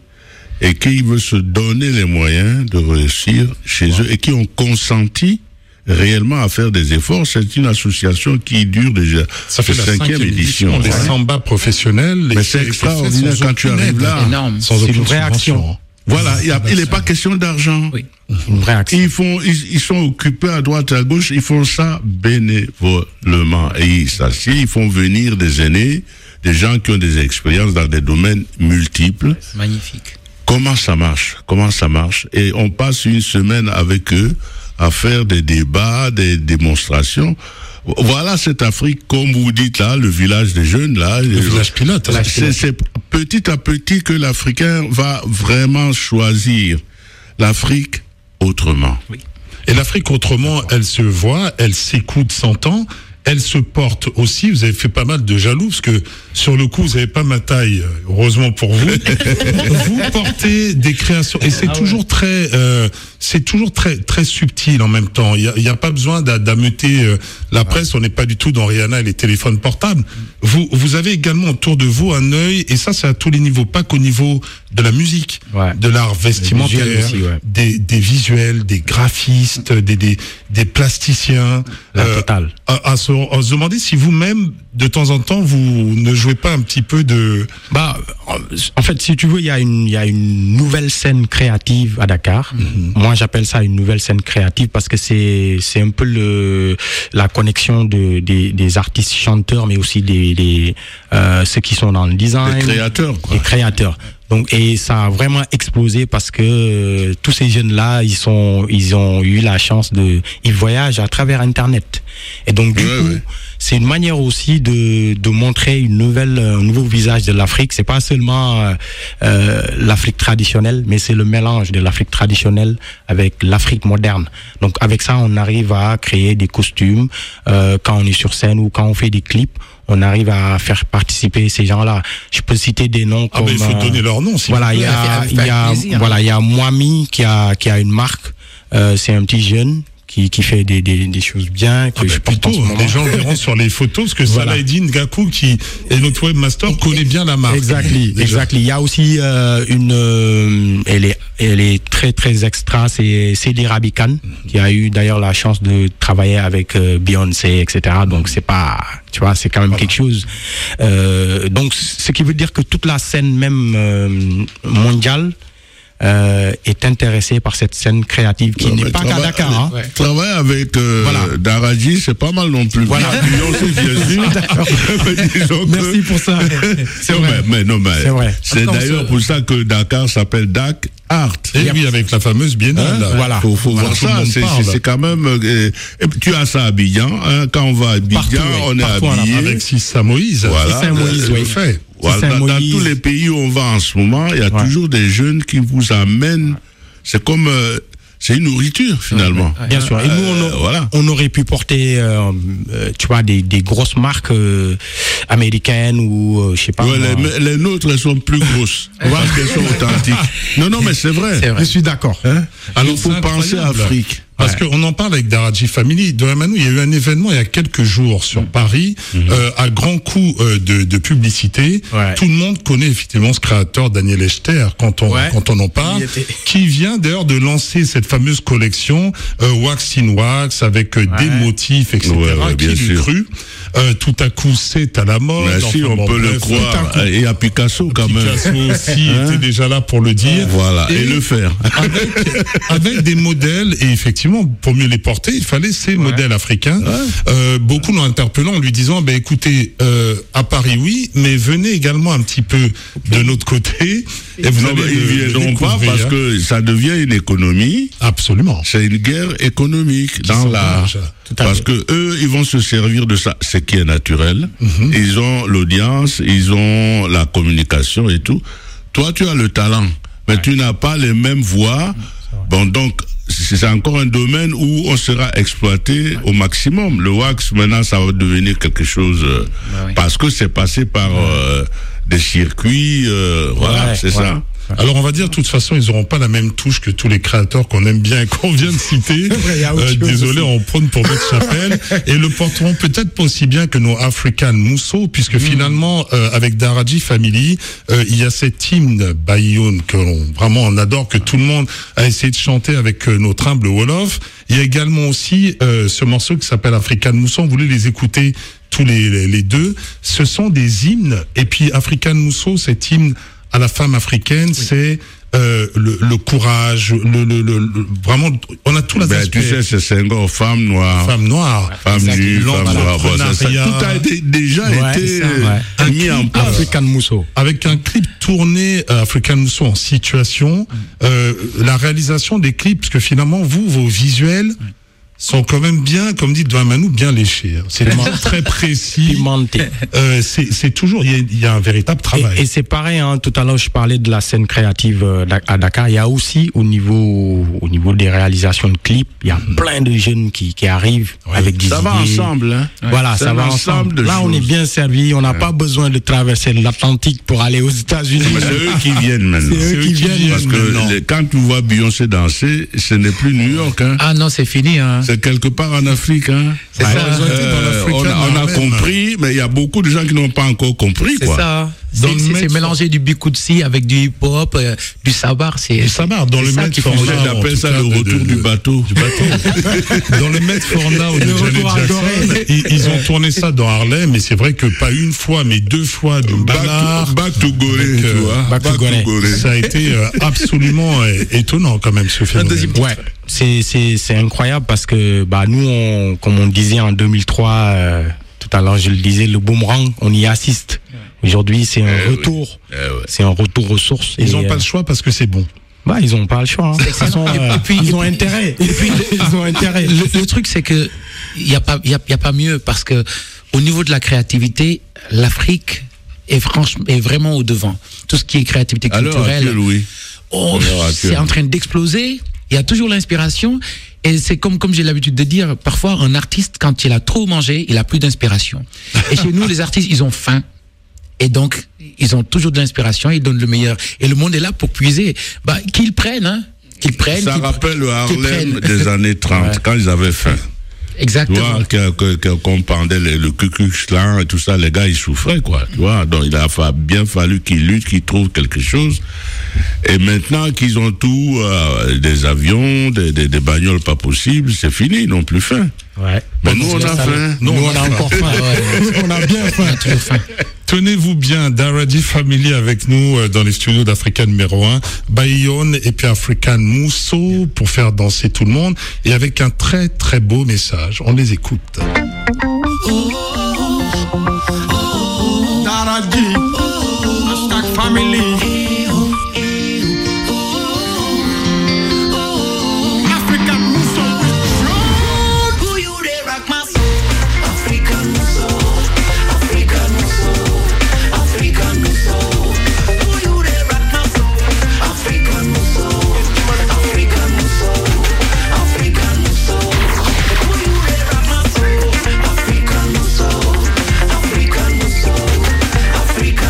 et qui veulent se donner les moyens de réussir chez ouais. eux et qui ont consenti réellement à faire des efforts. C'est une association qui dure déjà. Ça fait la cinquième édition. Les ouais. samba professionnels. Mais c'est extraordinaire quand tu arrives là. Énorme. Sans c'est une vraie action. Voilà, il, a, il n'est pas question d'argent. Oui. Une vraie action. Ils font, ils, ils sont occupés à droite à gauche. Ils font ça bénévolement et ils s'assiedent. Ils font venir des aînés, des gens qui ont des expériences dans des domaines multiples. Magnifique. Comment ça marche? Comment ça marche? Et on passe une semaine avec eux à faire des débats, des démonstrations. Voilà cette Afrique, comme vous dites là, le village des jeunes là. Le village pilote. C'est, c'est petit à petit que l'Africain va vraiment choisir l'Afrique autrement. Oui. Et l'Afrique autrement, elle se voit, elle s'écoute, s'entend. Elle se porte aussi, vous avez fait pas mal de jaloux, parce que sur le coup, vous n'avez pas ma taille, heureusement pour vous. Vous portez des créations, et c'est ah toujours ouais. très, euh, c'est toujours très, très subtil en même temps. Il y a, il y a pas besoin d'a, d'ameuter euh, la presse, on n'est pas du tout dans Rihanna et les téléphones portables. Vous, vous avez également autour de vous un œil, et ça, c'est à tous les niveaux, pas qu'au niveau de la musique, ouais. de l'art vestimentaire, aussi, ouais. des, des visuels, des graphistes, des, des, des plasticiens. La euh, totale. À, à, se, à se demander si vous-même, de temps en temps, vous ne jouez pas un petit peu de... Bah, en fait, si tu veux, il y a une, il y a une nouvelle scène créative à Dakar. Mm-hmm. Moi, j'appelle ça une nouvelle scène créative parce que c'est, c'est un peu le, la connexion de, des, des artistes chanteurs, mais aussi des, des, euh, ceux qui sont dans le design. Les créateurs, quoi. Les créateurs. Donc, et ça a vraiment explosé parce que euh, tous ces jeunes-là, ils sont, ils ont eu la chance de, ils voyagent à travers Internet. Et donc, du ouais, coup, ouais. c'est une manière aussi de, de montrer une nouvelle, un nouveau visage de l'Afrique. C'est pas seulement euh, euh, l'Afrique traditionnelle, mais c'est le mélange de l'Afrique traditionnelle avec l'Afrique moderne. Donc, avec ça, on arrive à créer des costumes euh, quand on est sur scène ou quand on fait des clips. On arrive à faire participer ces gens-là. Je peux citer des noms ah comme. Ah ben il faut donner leurs noms. Si voilà, il y a, il y a, voilà, il y a Moami qui a qui a une marque. Euh, c'est un petit jeune qui qui fait des des, des choses bien que ah ben je porte plutôt, en ce moment. Les gens verront sur les photos parce que voilà. Salah-Eddine Gakou qui est notre webmaster connaît bien la marque. Exactly, exactly. Il y a aussi euh, une, euh, elle est elle est très très extra. C'est Cédé Rabican mm-hmm. qui a eu d'ailleurs la chance de travailler avec euh, Beyoncé, et cetera. Donc c'est pas, tu vois, c'est quand même voilà. quelque chose. Euh, donc ce qui veut dire que toute la scène même euh, mondiale Euh, est intéressé par cette scène créative qui non, n'est pas qu'à Dakar. Hein. Ouais. Travailler avec euh, voilà. Daraji, c'est pas mal non plus. Voilà. Merci pour ça. C'est vrai. Mais, mais non, mais c'est, vrai. c'est d'ailleurs se... pour ça que Dakar s'appelle Dak Art. Et oui, avec la fameuse biennale. Hein? Voilà. Faut, faut voilà. voir ça. C'est, c'est, c'est quand même. Euh, tu as ça à Abidjan. Hein? Quand on va à Abidjan, partout, on est habillé. Avec Sissa Moïse. Voilà. Sissa Moïse, oui. fait. Voilà, dans, dans tous les pays où on va en ce moment, il y a ouais. toujours des jeunes qui vous amènent. C'est comme, euh, c'est une nourriture finalement. Ouais, ouais. Bien sûr. Et nous, on, a, euh, voilà. on aurait pu porter, euh, euh, tu vois, des, des grosses marques euh, américaines ou euh, je sais pas. Ouais, les, les nôtres, elles sont plus grosses parce qu'elles sont authentiques. Non, non, mais c'est vrai. C'est vrai. Je suis d'accord. Hein? Alors, il faut penser à l'Afrique. Parce ouais. qu'on en parle avec Daraji Family. Doremanou, il y a eu un événement il y a quelques jours sur mmh. Paris, mmh. euh, à grand coup euh, de, de publicité. Ouais. Tout le monde connaît effectivement ce créateur, Daniel Echter, quand on ouais. quand on en parle, qui vient d'ailleurs de lancer cette fameuse collection euh, Wax in Wax avec euh, ouais. des motifs, et cetera. Ouais, ouais, qui l'eût cru euh, tout à coup, c'est à la mode. Mais si, enfin, on bon, peut bref, le croire. Et à Picasso quand Picasso même. Picasso aussi hein? était déjà là pour le dire. Voilà, et, et le faire. Avec, avec des modèles, et effectivement, pour mieux les porter, il fallait ces ouais. modèles africains. Ouais. Euh, beaucoup l'ont interpellant en lui disant, ben écoutez, euh, à Paris oui, mais venez également un petit peu de notre côté. Et vous non, allez ils ne viendront pas parce hein. que ça devient une économie. Absolument. C'est une guerre économique Qui dans l'art. Parce que eux, ils vont se servir de ça, ce qui est naturel. Mm-hmm. Ils ont l'audience, ils ont la communication et tout. Toi, tu as le talent, mais ouais. tu n'as pas les mêmes voix. Bon, donc, c'est encore un domaine où on sera exploité au maximum. Le wax, maintenant, ça va devenir quelque chose euh, bah oui. parce que c'est passé par euh, des circuits. Euh, voilà, ouais, c'est voilà. ça. Alors on va dire, de toute façon, ils n'auront pas la même touche que tous les créateurs qu'on aime bien et qu'on vient de citer. euh, désolé, on prône pour mettre chapelle. Et le porteront peut-être pas aussi bien que nos African Mousso, puisque mmh. finalement, euh, avec Daraji Family, euh, il y a cette hymne Bayoun que l'on, vraiment on adore, que tout le monde a essayé de chanter avec euh, notre humble Wolof. Il y a également aussi euh, ce morceau qui s'appelle African Mousso. On voulait les écouter tous les, les, les deux. Ce sont des hymnes. Et puis African Mousso, cet hymne à la femme africaine, oui. c'est euh, le, le courage, le, le, le, le vraiment, on a tout la. Ben, tu sais, c'est Senghor, femme noire, femme noire, femme nue, femme noire. Bon, ça, ça, tout a été, déjà ouais, été ça, ouais. mis en place. African Mousso. Avec un clip tourné euh, African Mousso en situation, euh, la réalisation des clips, parce que finalement, vous, vos visuels. Ouais. sont quand même bien, comme dit Dwamanou, bien léchés. C'est très précis. Euh, c'est, c'est toujours, il y a, il y a un véritable travail. Et, et c'est pareil, hein, tout à l'heure, je parlais de la scène créative à Dakar. Il y a aussi, au niveau, au niveau des réalisations de clips, il y a mmh. plein de jeunes qui, qui arrivent ouais. avec des ça idées. va ensemble, hein. Voilà, ça, ça va ensemble. Là, choses. On est bien servi. On n'a ouais. pas besoin de traverser l'Atlantique pour aller aux États-Unis. Mais c'est eux qui viennent maintenant. C'est eux qui viennent. Parce que les, quand tu vois Beyoncé danser, ce n'est plus New York, hein. Ah non, c'est fini, hein. C'est quelque part en Afrique, hein. C'est ouais, ça. Euh, on a, on a compris, mais il y a beaucoup de gens qui n'ont pas encore compris, c'est quoi. Ça. C'est, c'est, c'est mélanger du bikoutsi avec du hip-hop, euh, du sabar. C'est, du sabar, dans le Met Forna. J'appelle ça le retour de, de, du bateau. Du bateau. Dans le Met Forna ou de Janet Jackson, ils, ils ont tourné ça dans Harlem, mais c'est vrai que pas une fois, mais deux fois du Banar. Back to Gorée, tu vois. Back to Gorée. Ça a été euh, absolument euh, étonnant quand même, ce phénomène. Ouais. C'est, c'est, c'est incroyable parce que, bah, nous, on, comme on disait en deux mille trois, euh, tout à l'heure, je le disais, le boomerang, on y assiste. Aujourd'hui, c'est un eh retour. Oui. Eh ouais. C'est un retour aux sources. Ils n'ont euh, pas le choix parce que c'est bon. Bah, ils n'ont pas le choix. Hein. Ils, sont, euh, et puis, ils ont puis, intérêt. Et puis, ils ont intérêt. Le, le truc, c'est que il y a pas, il y a, y a pas mieux parce que au niveau de la créativité, l'Afrique est franchement, est vraiment au devant. Tout ce qui est créativité culturelle, actuelle, oui. oh, c'est en train d'exploser. Il y a toujours l'inspiration. Et c'est comme, comme j'ai l'habitude de dire, parfois, un artiste, quand il a trop mangé, il a plus d'inspiration. Et chez nous, les artistes, ils ont faim. Et donc, ils ont toujours de l'inspiration, ils donnent le meilleur. Et le monde est là pour puiser. Bah, qu'ils prennent, hein. Qu'ils prennent. Ça qu'ils rappelle le Harlem des années trente, ouais. quand ils avaient faim. Exactement. Tu vois, que, que, qu'on pendait le, le Ku Klux Klan et tout ça, les gars, ils souffraient, quoi. Tu vois, donc il a fa- bien fallu qu'ils luttent, qu'ils trouvent quelque chose. Et maintenant qu'ils ont tout, euh, des avions, des, des, des bagnoles pas possibles, c'est fini, ils n'ont plus faim. Ouais. Mais bon, nous, on a faim. Nous, on a encore faim. Ouais. On a bien faim. On a faim. Tenez-vous bien, Daraji Family avec nous euh, dans les studios d'Africa numéro un, Bayon et puis African Mousso pour faire danser tout le monde et avec un très très beau message. On les écoute. Daraji, hashtag family. Africa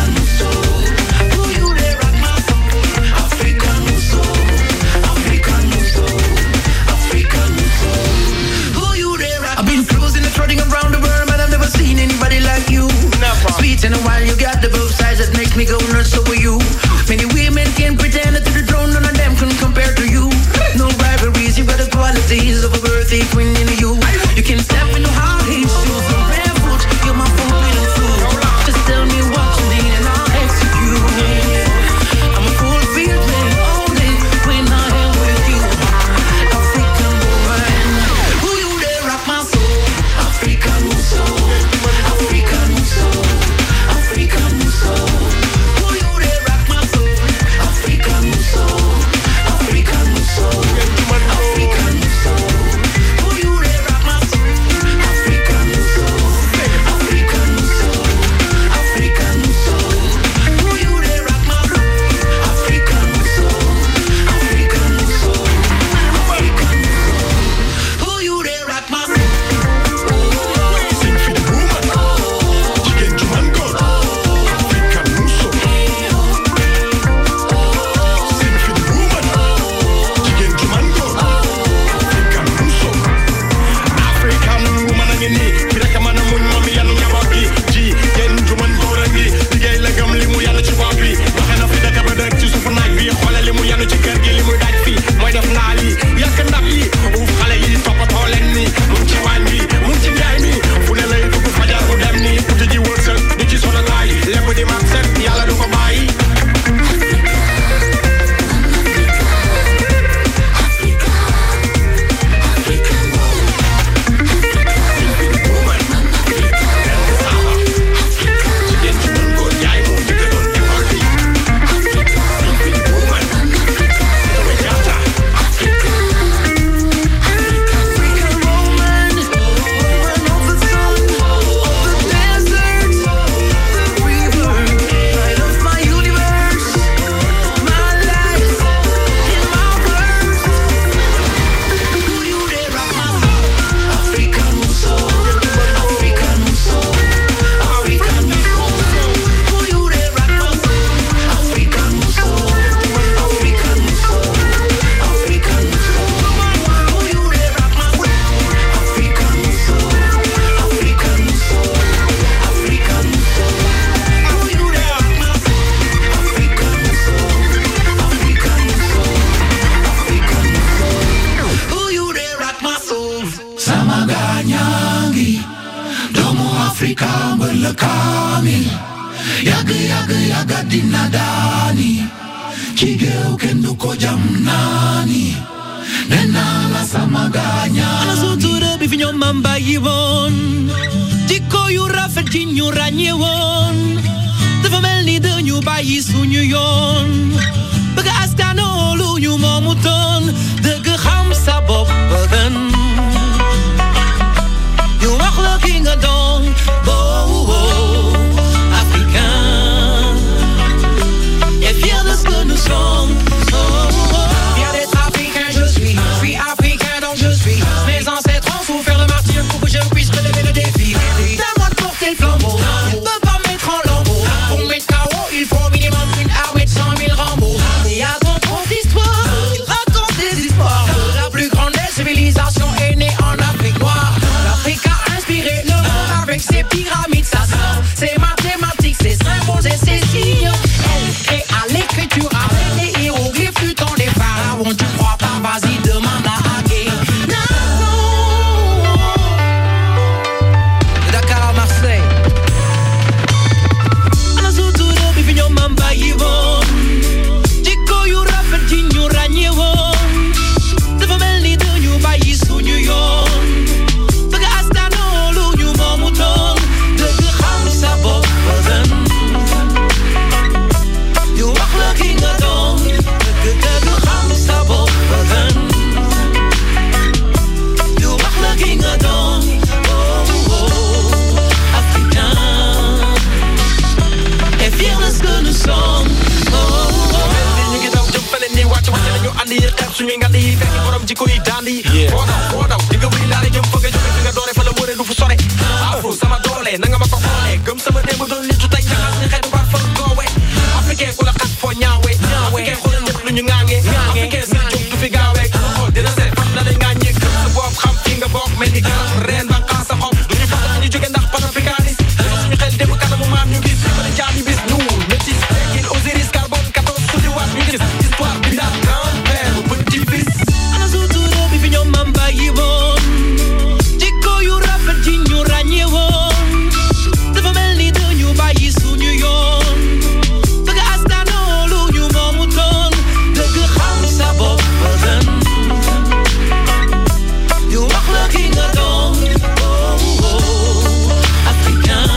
Afrika mbelekami Yaga yaga yaga dinadani Chigeuke nduko jamnani Nena la samaganya Anazuture bivinyo mamba yivon Diko yura fertinyo ranyewon Devamel ni de nyu bayi sunyu yon Baga askano lu nyu momuton De geham sabop baden You walk looking a dong Bo Africain Et fier de ce que nous sommes Fier d'être africain je suis Je suis africain donc je suis Mes ancêtres ont souffert le martyre Pour que je puisse relever le défi C'est moi de porter le flambeau Je peux pas me mettre en lambeau Pour mettre K O il faut minimum une armée de cent mille Rambo Et à ton compte d'histoire Tu racontes des histoires La plus grande des civilisations est née en Afrique noire L'Afrique a inspiré le monde avec ses pyramides sa sort Ses mathématiques, ses symboles et ses signes Elle crée à l'écriture avec les hiéroglyphes du temps des pharaons Tu crois pas, vas-y demande à Agé De Dakar à Marseille Anazuture bivinyo mamba yivon Diko yura fertinyo ranyewon Devamel ni de nyu bayi sunyu yon Baga astano lu nyu momuton De geham sabop baden You walk looking a dong De geham sabop baden You walk looking a dong Oh oh Africain Et fier de ce que nous sommes Oh oh ñu ngi daw jëm fële nii wàcc wàcc nañu andi xeex suñuy nga di fekk borom jikko yi dandi foo daw foo daw di nga wéy laale jëm fëgg jóge fi nga doore fa la wëre du fu sore afro sama doole na nga ma ko xoolee gëm sama démb doon nitu tey ñaxas ni xeetu baax fa goowe africain ku la xat foo ñaawe africain xoolal ñëpp lu ñu ŋaange africain sa jóg du fi gaawee xool dina seet fan la lay ŋaañee gëm sa bopp xam fi nga bokk mel ni garab reen ba xaas sa xob duñu fàtte ñu jóge ndax panafricanisme dafa suñu xel démb kanamu maam ñu gis bala jaami bis nuur métis tekkil Osiris carbone quatorze tuddi waat ñu gis histoire bi daal grand-père petit fils Anazuture bivinyo mamba yivon Diko yura fertinyo ranyewon Devamel ni de nyu bayi sunyu yon Baga astano lu nyu momuton De geham sabop baden You walk looking a dong Oh oh Africain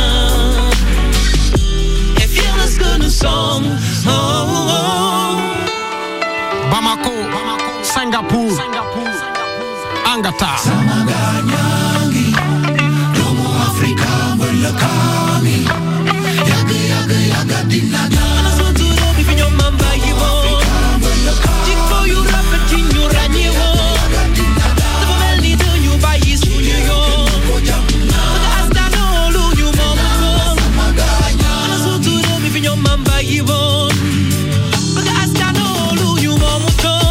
Et fier de ce que nous sommes Oh oh Bamako, Singapour, Angata. Samaganyangi Domo Afrika mbelekami Yaga yaga yaga dinadani Anazuture bivinyo mamba yivon Diko yura fertinyo ranyewon Devamel ni de nyu bayi sunyu yon Baga astano lu nyu momuton Anazuture bivinyo mamba yivon Baga astano lu nyu momuton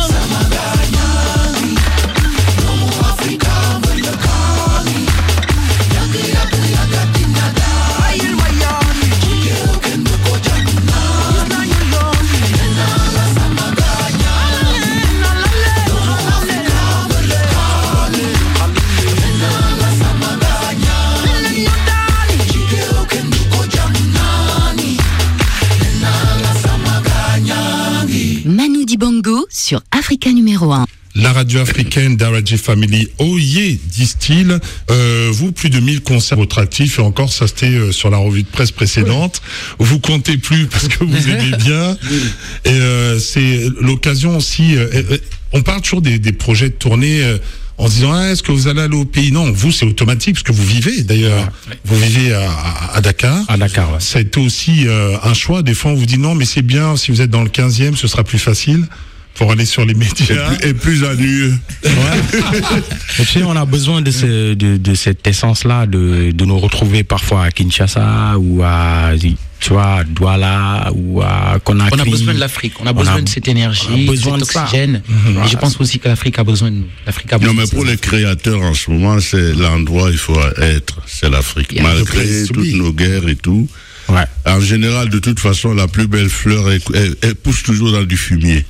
Domo Afrika mbelekami Yaga yaga yaga dinadani Ayil mayani Chigeuke nduko jamnani Nena la samaganya Domo Afrika mbelekami Nena la samaganya Chigeuke nduko jamnani Nena la samaganya Manu Dibango sur Africa numéro un. La radio africaine d'Araji Family, oh yeah, disent-ils. Euh, vous, plus de mille concerts votre actif, et encore, ça c'était euh, sur la revue de presse précédente. Vous comptez plus parce que vous aimez bien. Et euh, c'est l'occasion aussi. Euh, euh, on parle toujours des, des projets de tournée. Euh, en se disant, ah, est-ce que vous allez aller au pays? Non, vous, c'est automatique, parce que vous vivez, d'ailleurs. Ouais. Vous vivez à, à, à Dakar. À Dakar, ouais. Ça a été aussi euh, un choix. Des fois, on vous dit, non, mais c'est bien, si vous êtes dans le quinzième, ce sera plus facile pour aller sur les médias. Et plus, et plus ennuyeux. Ouais. Et puis, on a besoin de, ce, de, de cette essence-là, de, de nous retrouver parfois à Kinshasa ou à, tu vois, à Douala ou à Conakry. On a besoin de l'Afrique, on a besoin on a, de cette énergie, de cet oxygène. Mmh, et je pense aussi que l'Afrique a besoin de nous. L'Afrique a non, besoin mais pour les créateurs en ce moment, c'est l'endroit où il faut être, c'est l'Afrique. Yeah. Malgré toutes nos guerres et tout. Ouais. En général, de toute façon, la plus belle fleur, elle, elle, elle pousse toujours dans du fumier.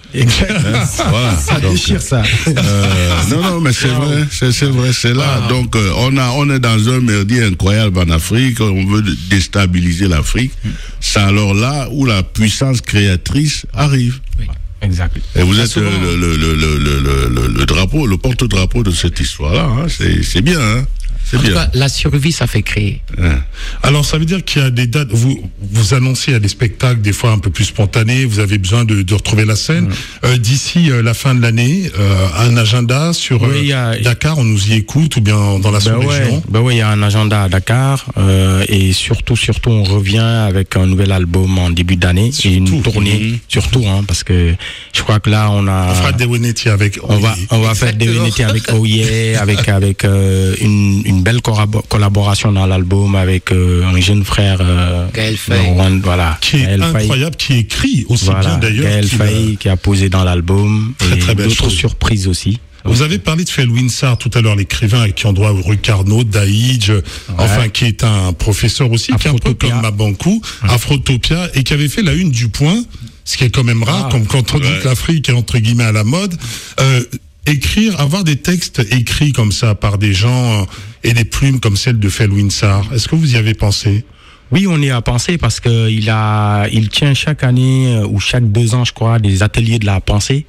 Voilà. Ça Donc, déchire ça. euh, non, non, mais c'est vrai, c'est, c'est vrai, c'est là. Donc, euh, on a, on est dans un merdier incroyable en Afrique. On veut déstabiliser l'Afrique. C'est alors là où la puissance créatrice arrive. Oui. Exact. Et vous Ça, êtes souvent- le, le, le, le, le, le, le, le drapeau, le porte-drapeau de cette histoire-là. Hein. C'est, c'est bien, hein. C'est En tout bien. cas, la survie, ça fait créer. Hein. Alors, ça veut dire qu'il y a des dates, vous, vous annoncez à des spectacles, des fois un peu plus spontanés, vous avez besoin de, de retrouver la scène. Euh, d'ici euh, la fin de l'année, euh, un agenda sur Oui, euh, il y a- Dakar, on nous y écoute, ou bien dans la Ben sous-région. ouais, ben ouais, il y a un agenda à Dakar euh, et surtout, surtout, on revient avec un nouvel album en début d'année et une Surtout. tournée, Mhm. surtout, hein, parce que je crois que là, on a, On fera des Wenetti avec. on va, on va faire des Exactement. unités avec Oh Yeah, avec avec euh, une une belle corrabo- collaboration dans l'album avec euh, un jeune frère, euh, Gaël Faye. de Rwanda, voilà, qui est Gaël Faye. incroyable, qui écrit aussi Voilà, bien d'ailleurs. Gaël qu'il, Faye qui a posé dans l'album Très, et très belle d'autres chose. surprises aussi. Vous avez parlé de Felwine Sarr tout à l'heure, l'écrivain avec qui on doit Rue Carnot, Daïdj, enfin qui est un professeur aussi, qui est un peu Afrotopia. comme Mabankou, Afrotopia, et qui avait fait la une du Point, ce qui est quand même rare, Ah. comme quand on dit Ouais. que l'Afrique est entre guillemets à la mode. Euh, écrire, avoir des textes écrits comme ça par des gens euh, et des plumes comme celle de Felwine Sarr, est-ce que vous y avez pensé? Oui, on y a pensé parce que il a, il tient chaque année euh, ou chaque deux ans, je crois, des ateliers de la pensée.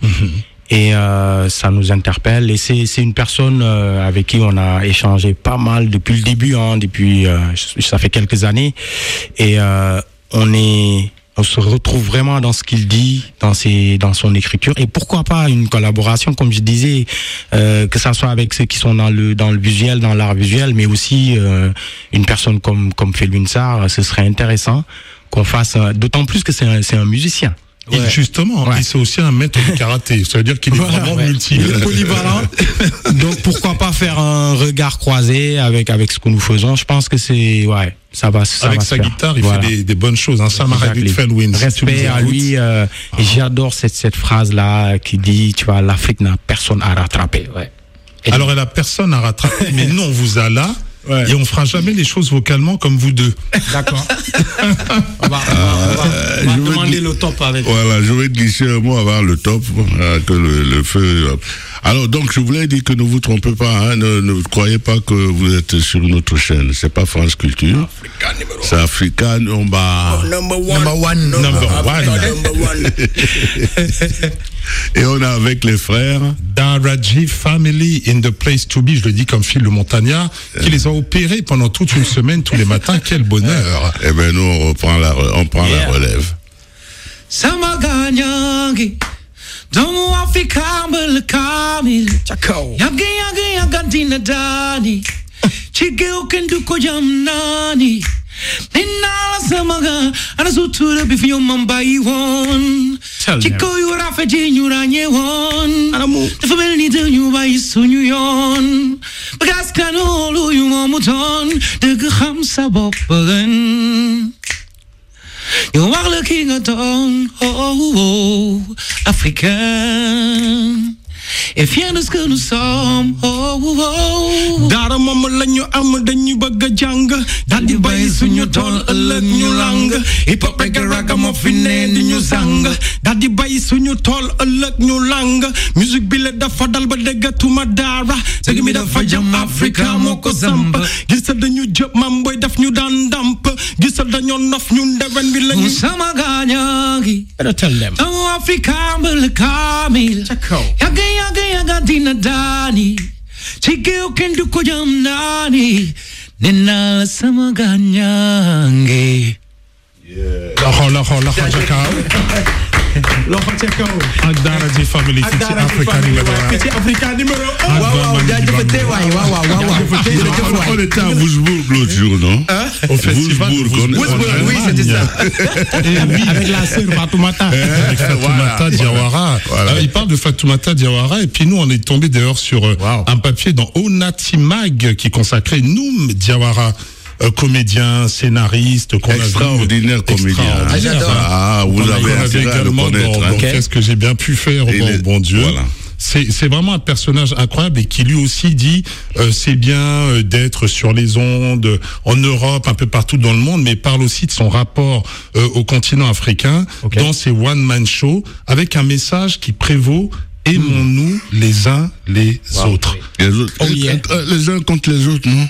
Et euh, ça nous interpelle. Et c'est c'est une personne euh, avec qui on a échangé pas mal depuis le début, hein, depuis euh, ça fait quelques années. Et euh, on est on se retrouve vraiment dans ce qu'il dit, dans ses, dans son écriture, et pourquoi pas une collaboration, comme je disais, euh, que ça soit avec ceux qui sont dans le dans le visuel, dans l'art visuel, mais aussi euh, une personne comme comme Felwine Sarr, ce serait intéressant qu'on fasse, euh, d'autant plus que c'est un c'est un musicien. Et justement, Ouais. et c'est aussi un maître de karaté, ça veut dire qu'il est Voilà, vraiment ouais. multi. Il est polyvalent. Donc pourquoi pas faire un regard croisé avec avec ce que nous faisons. Je pense que c'est ouais, ça va ça Avec va sa se faire. guitare, il Voilà. fait des, des bonnes choses. Hein. Ça m'a Exactly. ravi de Felwine. Si tu nous Respect à écoutes. lui. Euh, Et j'adore cette cette phrase là qui dit, tu vois, l'Afrique n'a personne à rattraper. Ouais. Et Alors elle a personne à rattraper, mais nous on vous a là. Ouais. Et on fera jamais les choses vocalement comme vous deux. D'accord. on va, on va, on va, on va je veux demander dire- le top avec. Voilà, je vais glisser un mot avant le top, euh, que le, le feu. euh. Alors, donc, je voulais dire que ne vous trompez pas, hein, ne, ne croyez pas que vous êtes sur une autre chaîne. C'est pas France Culture. C'est Africa, on va. Number one. Number one. Number one. Number one. Et on est avec les frères. Daraji Family in the place to be, je le dis comme Phil le Montagnard, qui les a opérés pendant toute une semaine tous les matins. Quel bonheur. Eh ben, nous, on reprend la, on prend la relève. Samaganyangi Domo Afrika Kamil Chako. Yagi yagi yagadina dani Chige ukenduko jamnani Ninala samaga Anasutura bifyo mambai won Tell them. Chiko yura feji nyuranye won The family do you by sunyu yon Bagas kanolu yu mamuton De geham sabopagan You are looking at all, oh, oh, Africain. Et fier de ce que nous sommes, oh, oh. Dara moom la ñu am dañu bëgg a jàng daal di bay suñu tool ëllëg ñu lang hip hop reggae raga moo fi ne di ñu sang daal di bay suñu tool ëllëg ñu lang musique bi la dafa dal ba déggatuma dara dëgg mi dafa jam Africa moo ko samp gisal dañu jëp mam boy daf ñu daan ndàmp gisal dañoo nof ñu ndewen bi la ñu Sama ganyangi tell them. Domo Afrika mbele kamil Yage yage yaga dina dani Chige ukendu kujam nani Nina sama ganyangi Loxo loxo loxo ca kaw. loxo ca kaw Ak Daraji Family fii ci Africa numéro un. ci Africa numéro un. Waaw waaw jaajëfate waay waaw waaw waaw waaw. Jërëjëf On, on waay. était à Wurtzbourg l'autre jour, non? Au festival de Wurtzbourg, on est- Wurtzbourg, on est- oui, c'était ça. Avec la sœur Fatoumata. Avec Fatoumata Diawara. Voilà. Euh, il parle de Fatoumata Diawara et puis nous on est tombé d'ailleurs sur euh, Wow. un papier dans Onati Mag qui consacrait Noum Diawara, euh, comédien, scénariste, qu'on a vu- Extraordinaire comédien. Ah, j'adore. Ah, vous qu'on a avez vu intérêt à le également connaître. dans, hein. dans Qu'est-ce que j'ai bien pu faire, Il bon, est- bon Dieu. voilà. c'est, c'est vraiment un personnage incroyable et qui lui aussi dit euh, c'est bien euh, d'être sur les ondes en Europe, un peu partout dans le monde, mais parle aussi de son rapport euh, au continent africain okay. dans ses one-man shows avec un message qui prévaut. Aimons-nous mmh. les uns les wow. autres. Les, autres oh, yeah. les uns contre les autres, non?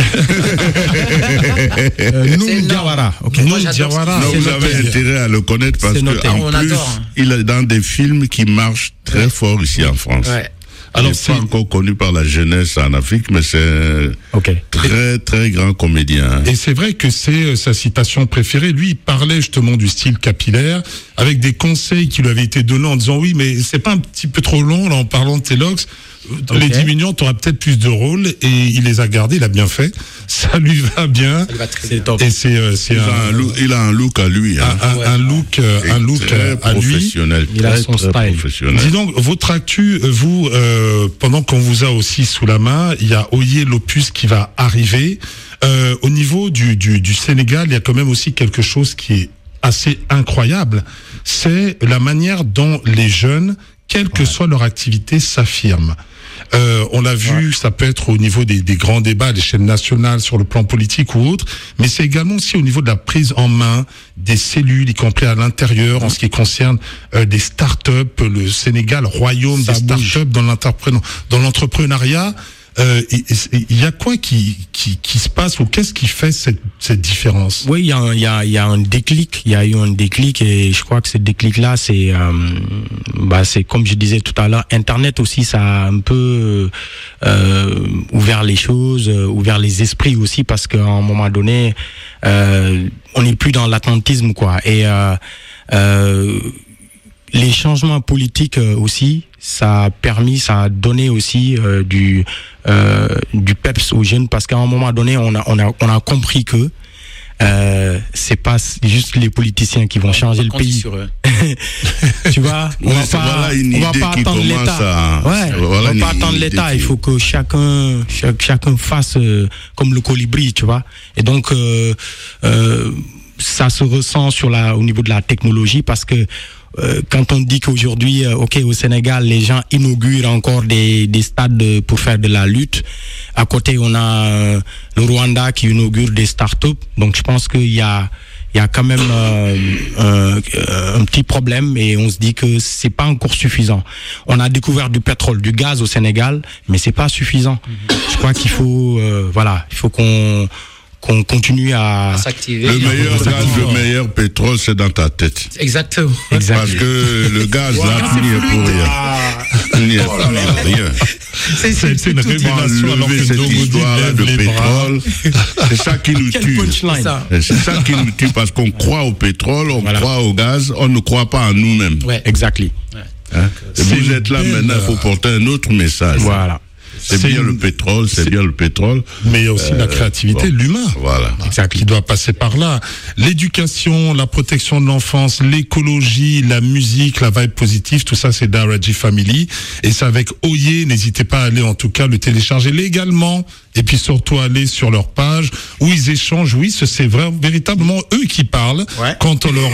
euh, Noum Diawara. Okay. Noum Diawara. Vous avez intérêt à le connaître parce que en plus, adore. il est dans des films qui marchent très ouais. fort ici en France. Ouais. Alors, il n'est pas encore connu par la jeunesse en Afrique, mais c'est un okay. très, très grand comédien. Et c'est vrai que c'est sa citation préférée. Lui, il parlait justement du style capillaire, avec des conseils qui lui avaient été donnés en disant oui, mais c'est pas un petit peu trop long, là, en parlant de tes locks. Okay. Les diminuants, t'auras peut-être plus de rôles, et il les a gardés, il a bien fait. Ça lui va bien. Ça va très bien. Et c'est, euh, c'est il, un, a un look, il a un look à lui, hein. un, un, un look, euh, un look à lui. Il a son style. Dis donc, votre actu, vous, euh, pendant qu'on vous a aussi sous la main, il y a Oye l'opus qui va arriver. Euh, au niveau du, du, du Sénégal, il y a quand même aussi quelque chose qui est assez incroyable. C'est la manière dont les jeunes, quelle que ouais. soit leur activité, s'affirment. Euh, on l'a vu, ouais. ça peut être au niveau des, des grands débats à l'échelle nationale, sur le plan politique ou autre, mais c'est également aussi au niveau de la prise en main des cellules, y compris à l'intérieur, ouais. en ce qui concerne euh, des start-up, le Sénégal, royaume ça des bouge. start-up dans, dans l'entrepreneuriat. Euh, il y a quoi qui, qui, qui se passe ou qu'est-ce qui fait cette, cette différence? Oui, il y a, il y a, il y a un déclic. Il y a eu un déclic et je crois que ce déclic-là, c'est, euh, bah, c'est comme je disais tout à l'heure, Internet aussi, ça a un peu euh, ouvert les choses, euh, ouvert les esprits aussi, parce qu'à un moment donné, euh, on n'est plus dans l'attentisme, quoi. Et euh, euh, les changements politiques aussi, ça a permis, ça a donné aussi euh, du euh, du peps aux jeunes, parce qu'à un moment donné, on a on a on a compris que euh, c'est pas juste les politiciens qui vont on changer le pays. Sur eux. Tu vois, on va pas voilà on va pas attendre l'État. À... Ouais, voilà on va pas attendre l'État. Qui... Il faut que chacun chaque, chacun fasse euh, comme le colibri, tu vois. Et donc euh, euh, ça se ressent sur la au niveau de la technologie, parce que Euh, quand on dit qu'aujourd'hui, euh, ok, au Sénégal, les gens inaugurent encore des, des stades de, pour faire de la lutte. À côté, on a euh, le Rwanda qui inaugure des start-up. Donc, je pense qu'il y a, il y a quand même euh, un, un petit problème, et on se dit que c'est pas encore suffisant. On a découvert du pétrole, du gaz au Sénégal, mais c'est pas suffisant. Je crois qu'il faut, euh, voilà, il faut qu'on qu'on continue à, à s'activer. Le meilleur gaz, le meilleur pétrole, c'est dans ta tête. Exactement. Exactement. Parce que le gaz, là, tu n'y es pour rien. Tu n'y es pour rien. C'est, c'est, c'est une révélation alors que cette histoire de pétrole. C'est ça qui nous tue. C'est ça qui nous tue, parce qu'on croit au pétrole, on voilà. croit au gaz, on ne croit pas en nous-mêmes. Ouais, exactly. Ouais. Hein? Vous êtes là maintenant, il faut porter un autre message. Voilà. C'est, c'est bien une... le pétrole, c'est, c'est bien le pétrole. Mais il y a aussi euh, la créativité, bon, l'humain. Voilà. Exact, qui doit passer par là. L'éducation, la protection de l'enfance, l'écologie, la musique, la vibe positive, tout ça, c'est Daraji Family. Et c'est avec Oye. N'hésitez pas à aller, en tout cas, le télécharger légalement. Et puis surtout aller sur leur page où ils échangent. Oui, c'est vraiment véritablement eux qui parlent. Ouais. Quand on leur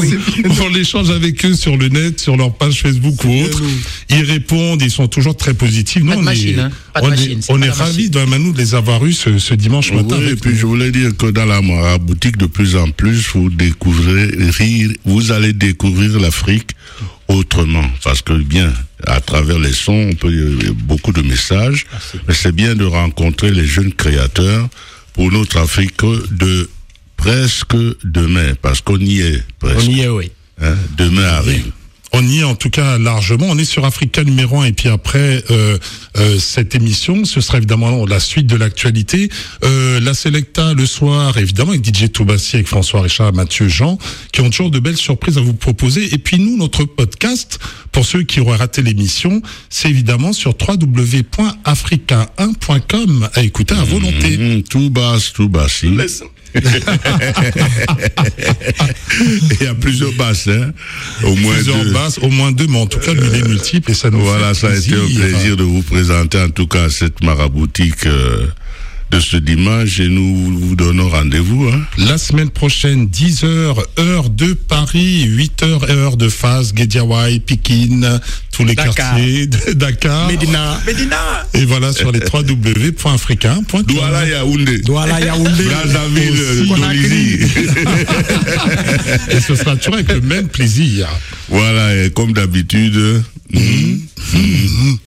on échange avec eux sur le net, sur leur page Facebook c'est ou autre. Ils répondent, ils sont toujours très positifs. Pas de machine, hein. Pas de on machine, est, on est ravis de nous de les avoir eus ce, ce dimanche matin. Oui, et puis nous. Je voulais dire que dans la maraboutique, de plus en plus, vous découvrez, vous allez découvrir l'Afrique autrement, parce que bien, à travers les sons, on peut y a beaucoup de messages, merci. Mais c'est bien de rencontrer les jeunes créateurs pour notre Afrique de presque demain, parce qu'on y est presque. On y est, oui. Hein, demain arrive. On y est en tout cas largement. On est sur Africa numéro un, et puis après euh, euh, cette émission, ce sera évidemment la suite de l'actualité. Euh, la Selecta le soir, évidemment avec D J Toubassi, avec François Richard, Mathieu Jean, qui ont toujours de belles surprises à vous proposer. Et puis nous, notre podcast, pour ceux qui auraient raté l'émission, c'est évidemment sur w w w point africa un point com à écouter à volonté. Mmh, Toubassi, Toubassi. Il y a plusieurs basses, hein. Au moins plusieurs deux. basses, au moins deux, mais en tout cas, lui, il est multiple et ça nous voilà, fait ça plaisir. a été un plaisir de vous présenter, en tout cas, cette maraboutique euh, de ce dimanche et nous vous donnons rendez-vous. Hein. La semaine prochaine, dix heures, heure de Paris, huit heures, heure de Fas, Guédiawaye, Pikine, tous les Dakar. quartiers de Dakar. Médina. Médina. Et voilà sur les w w w point africain point com. Douala Yaoundé. Douala Yaoundé. Brazzaville, Aussi. Tunisie. Et ce sera toujours avec le même plaisir. Voilà, et comme d'habitude. mm, mm,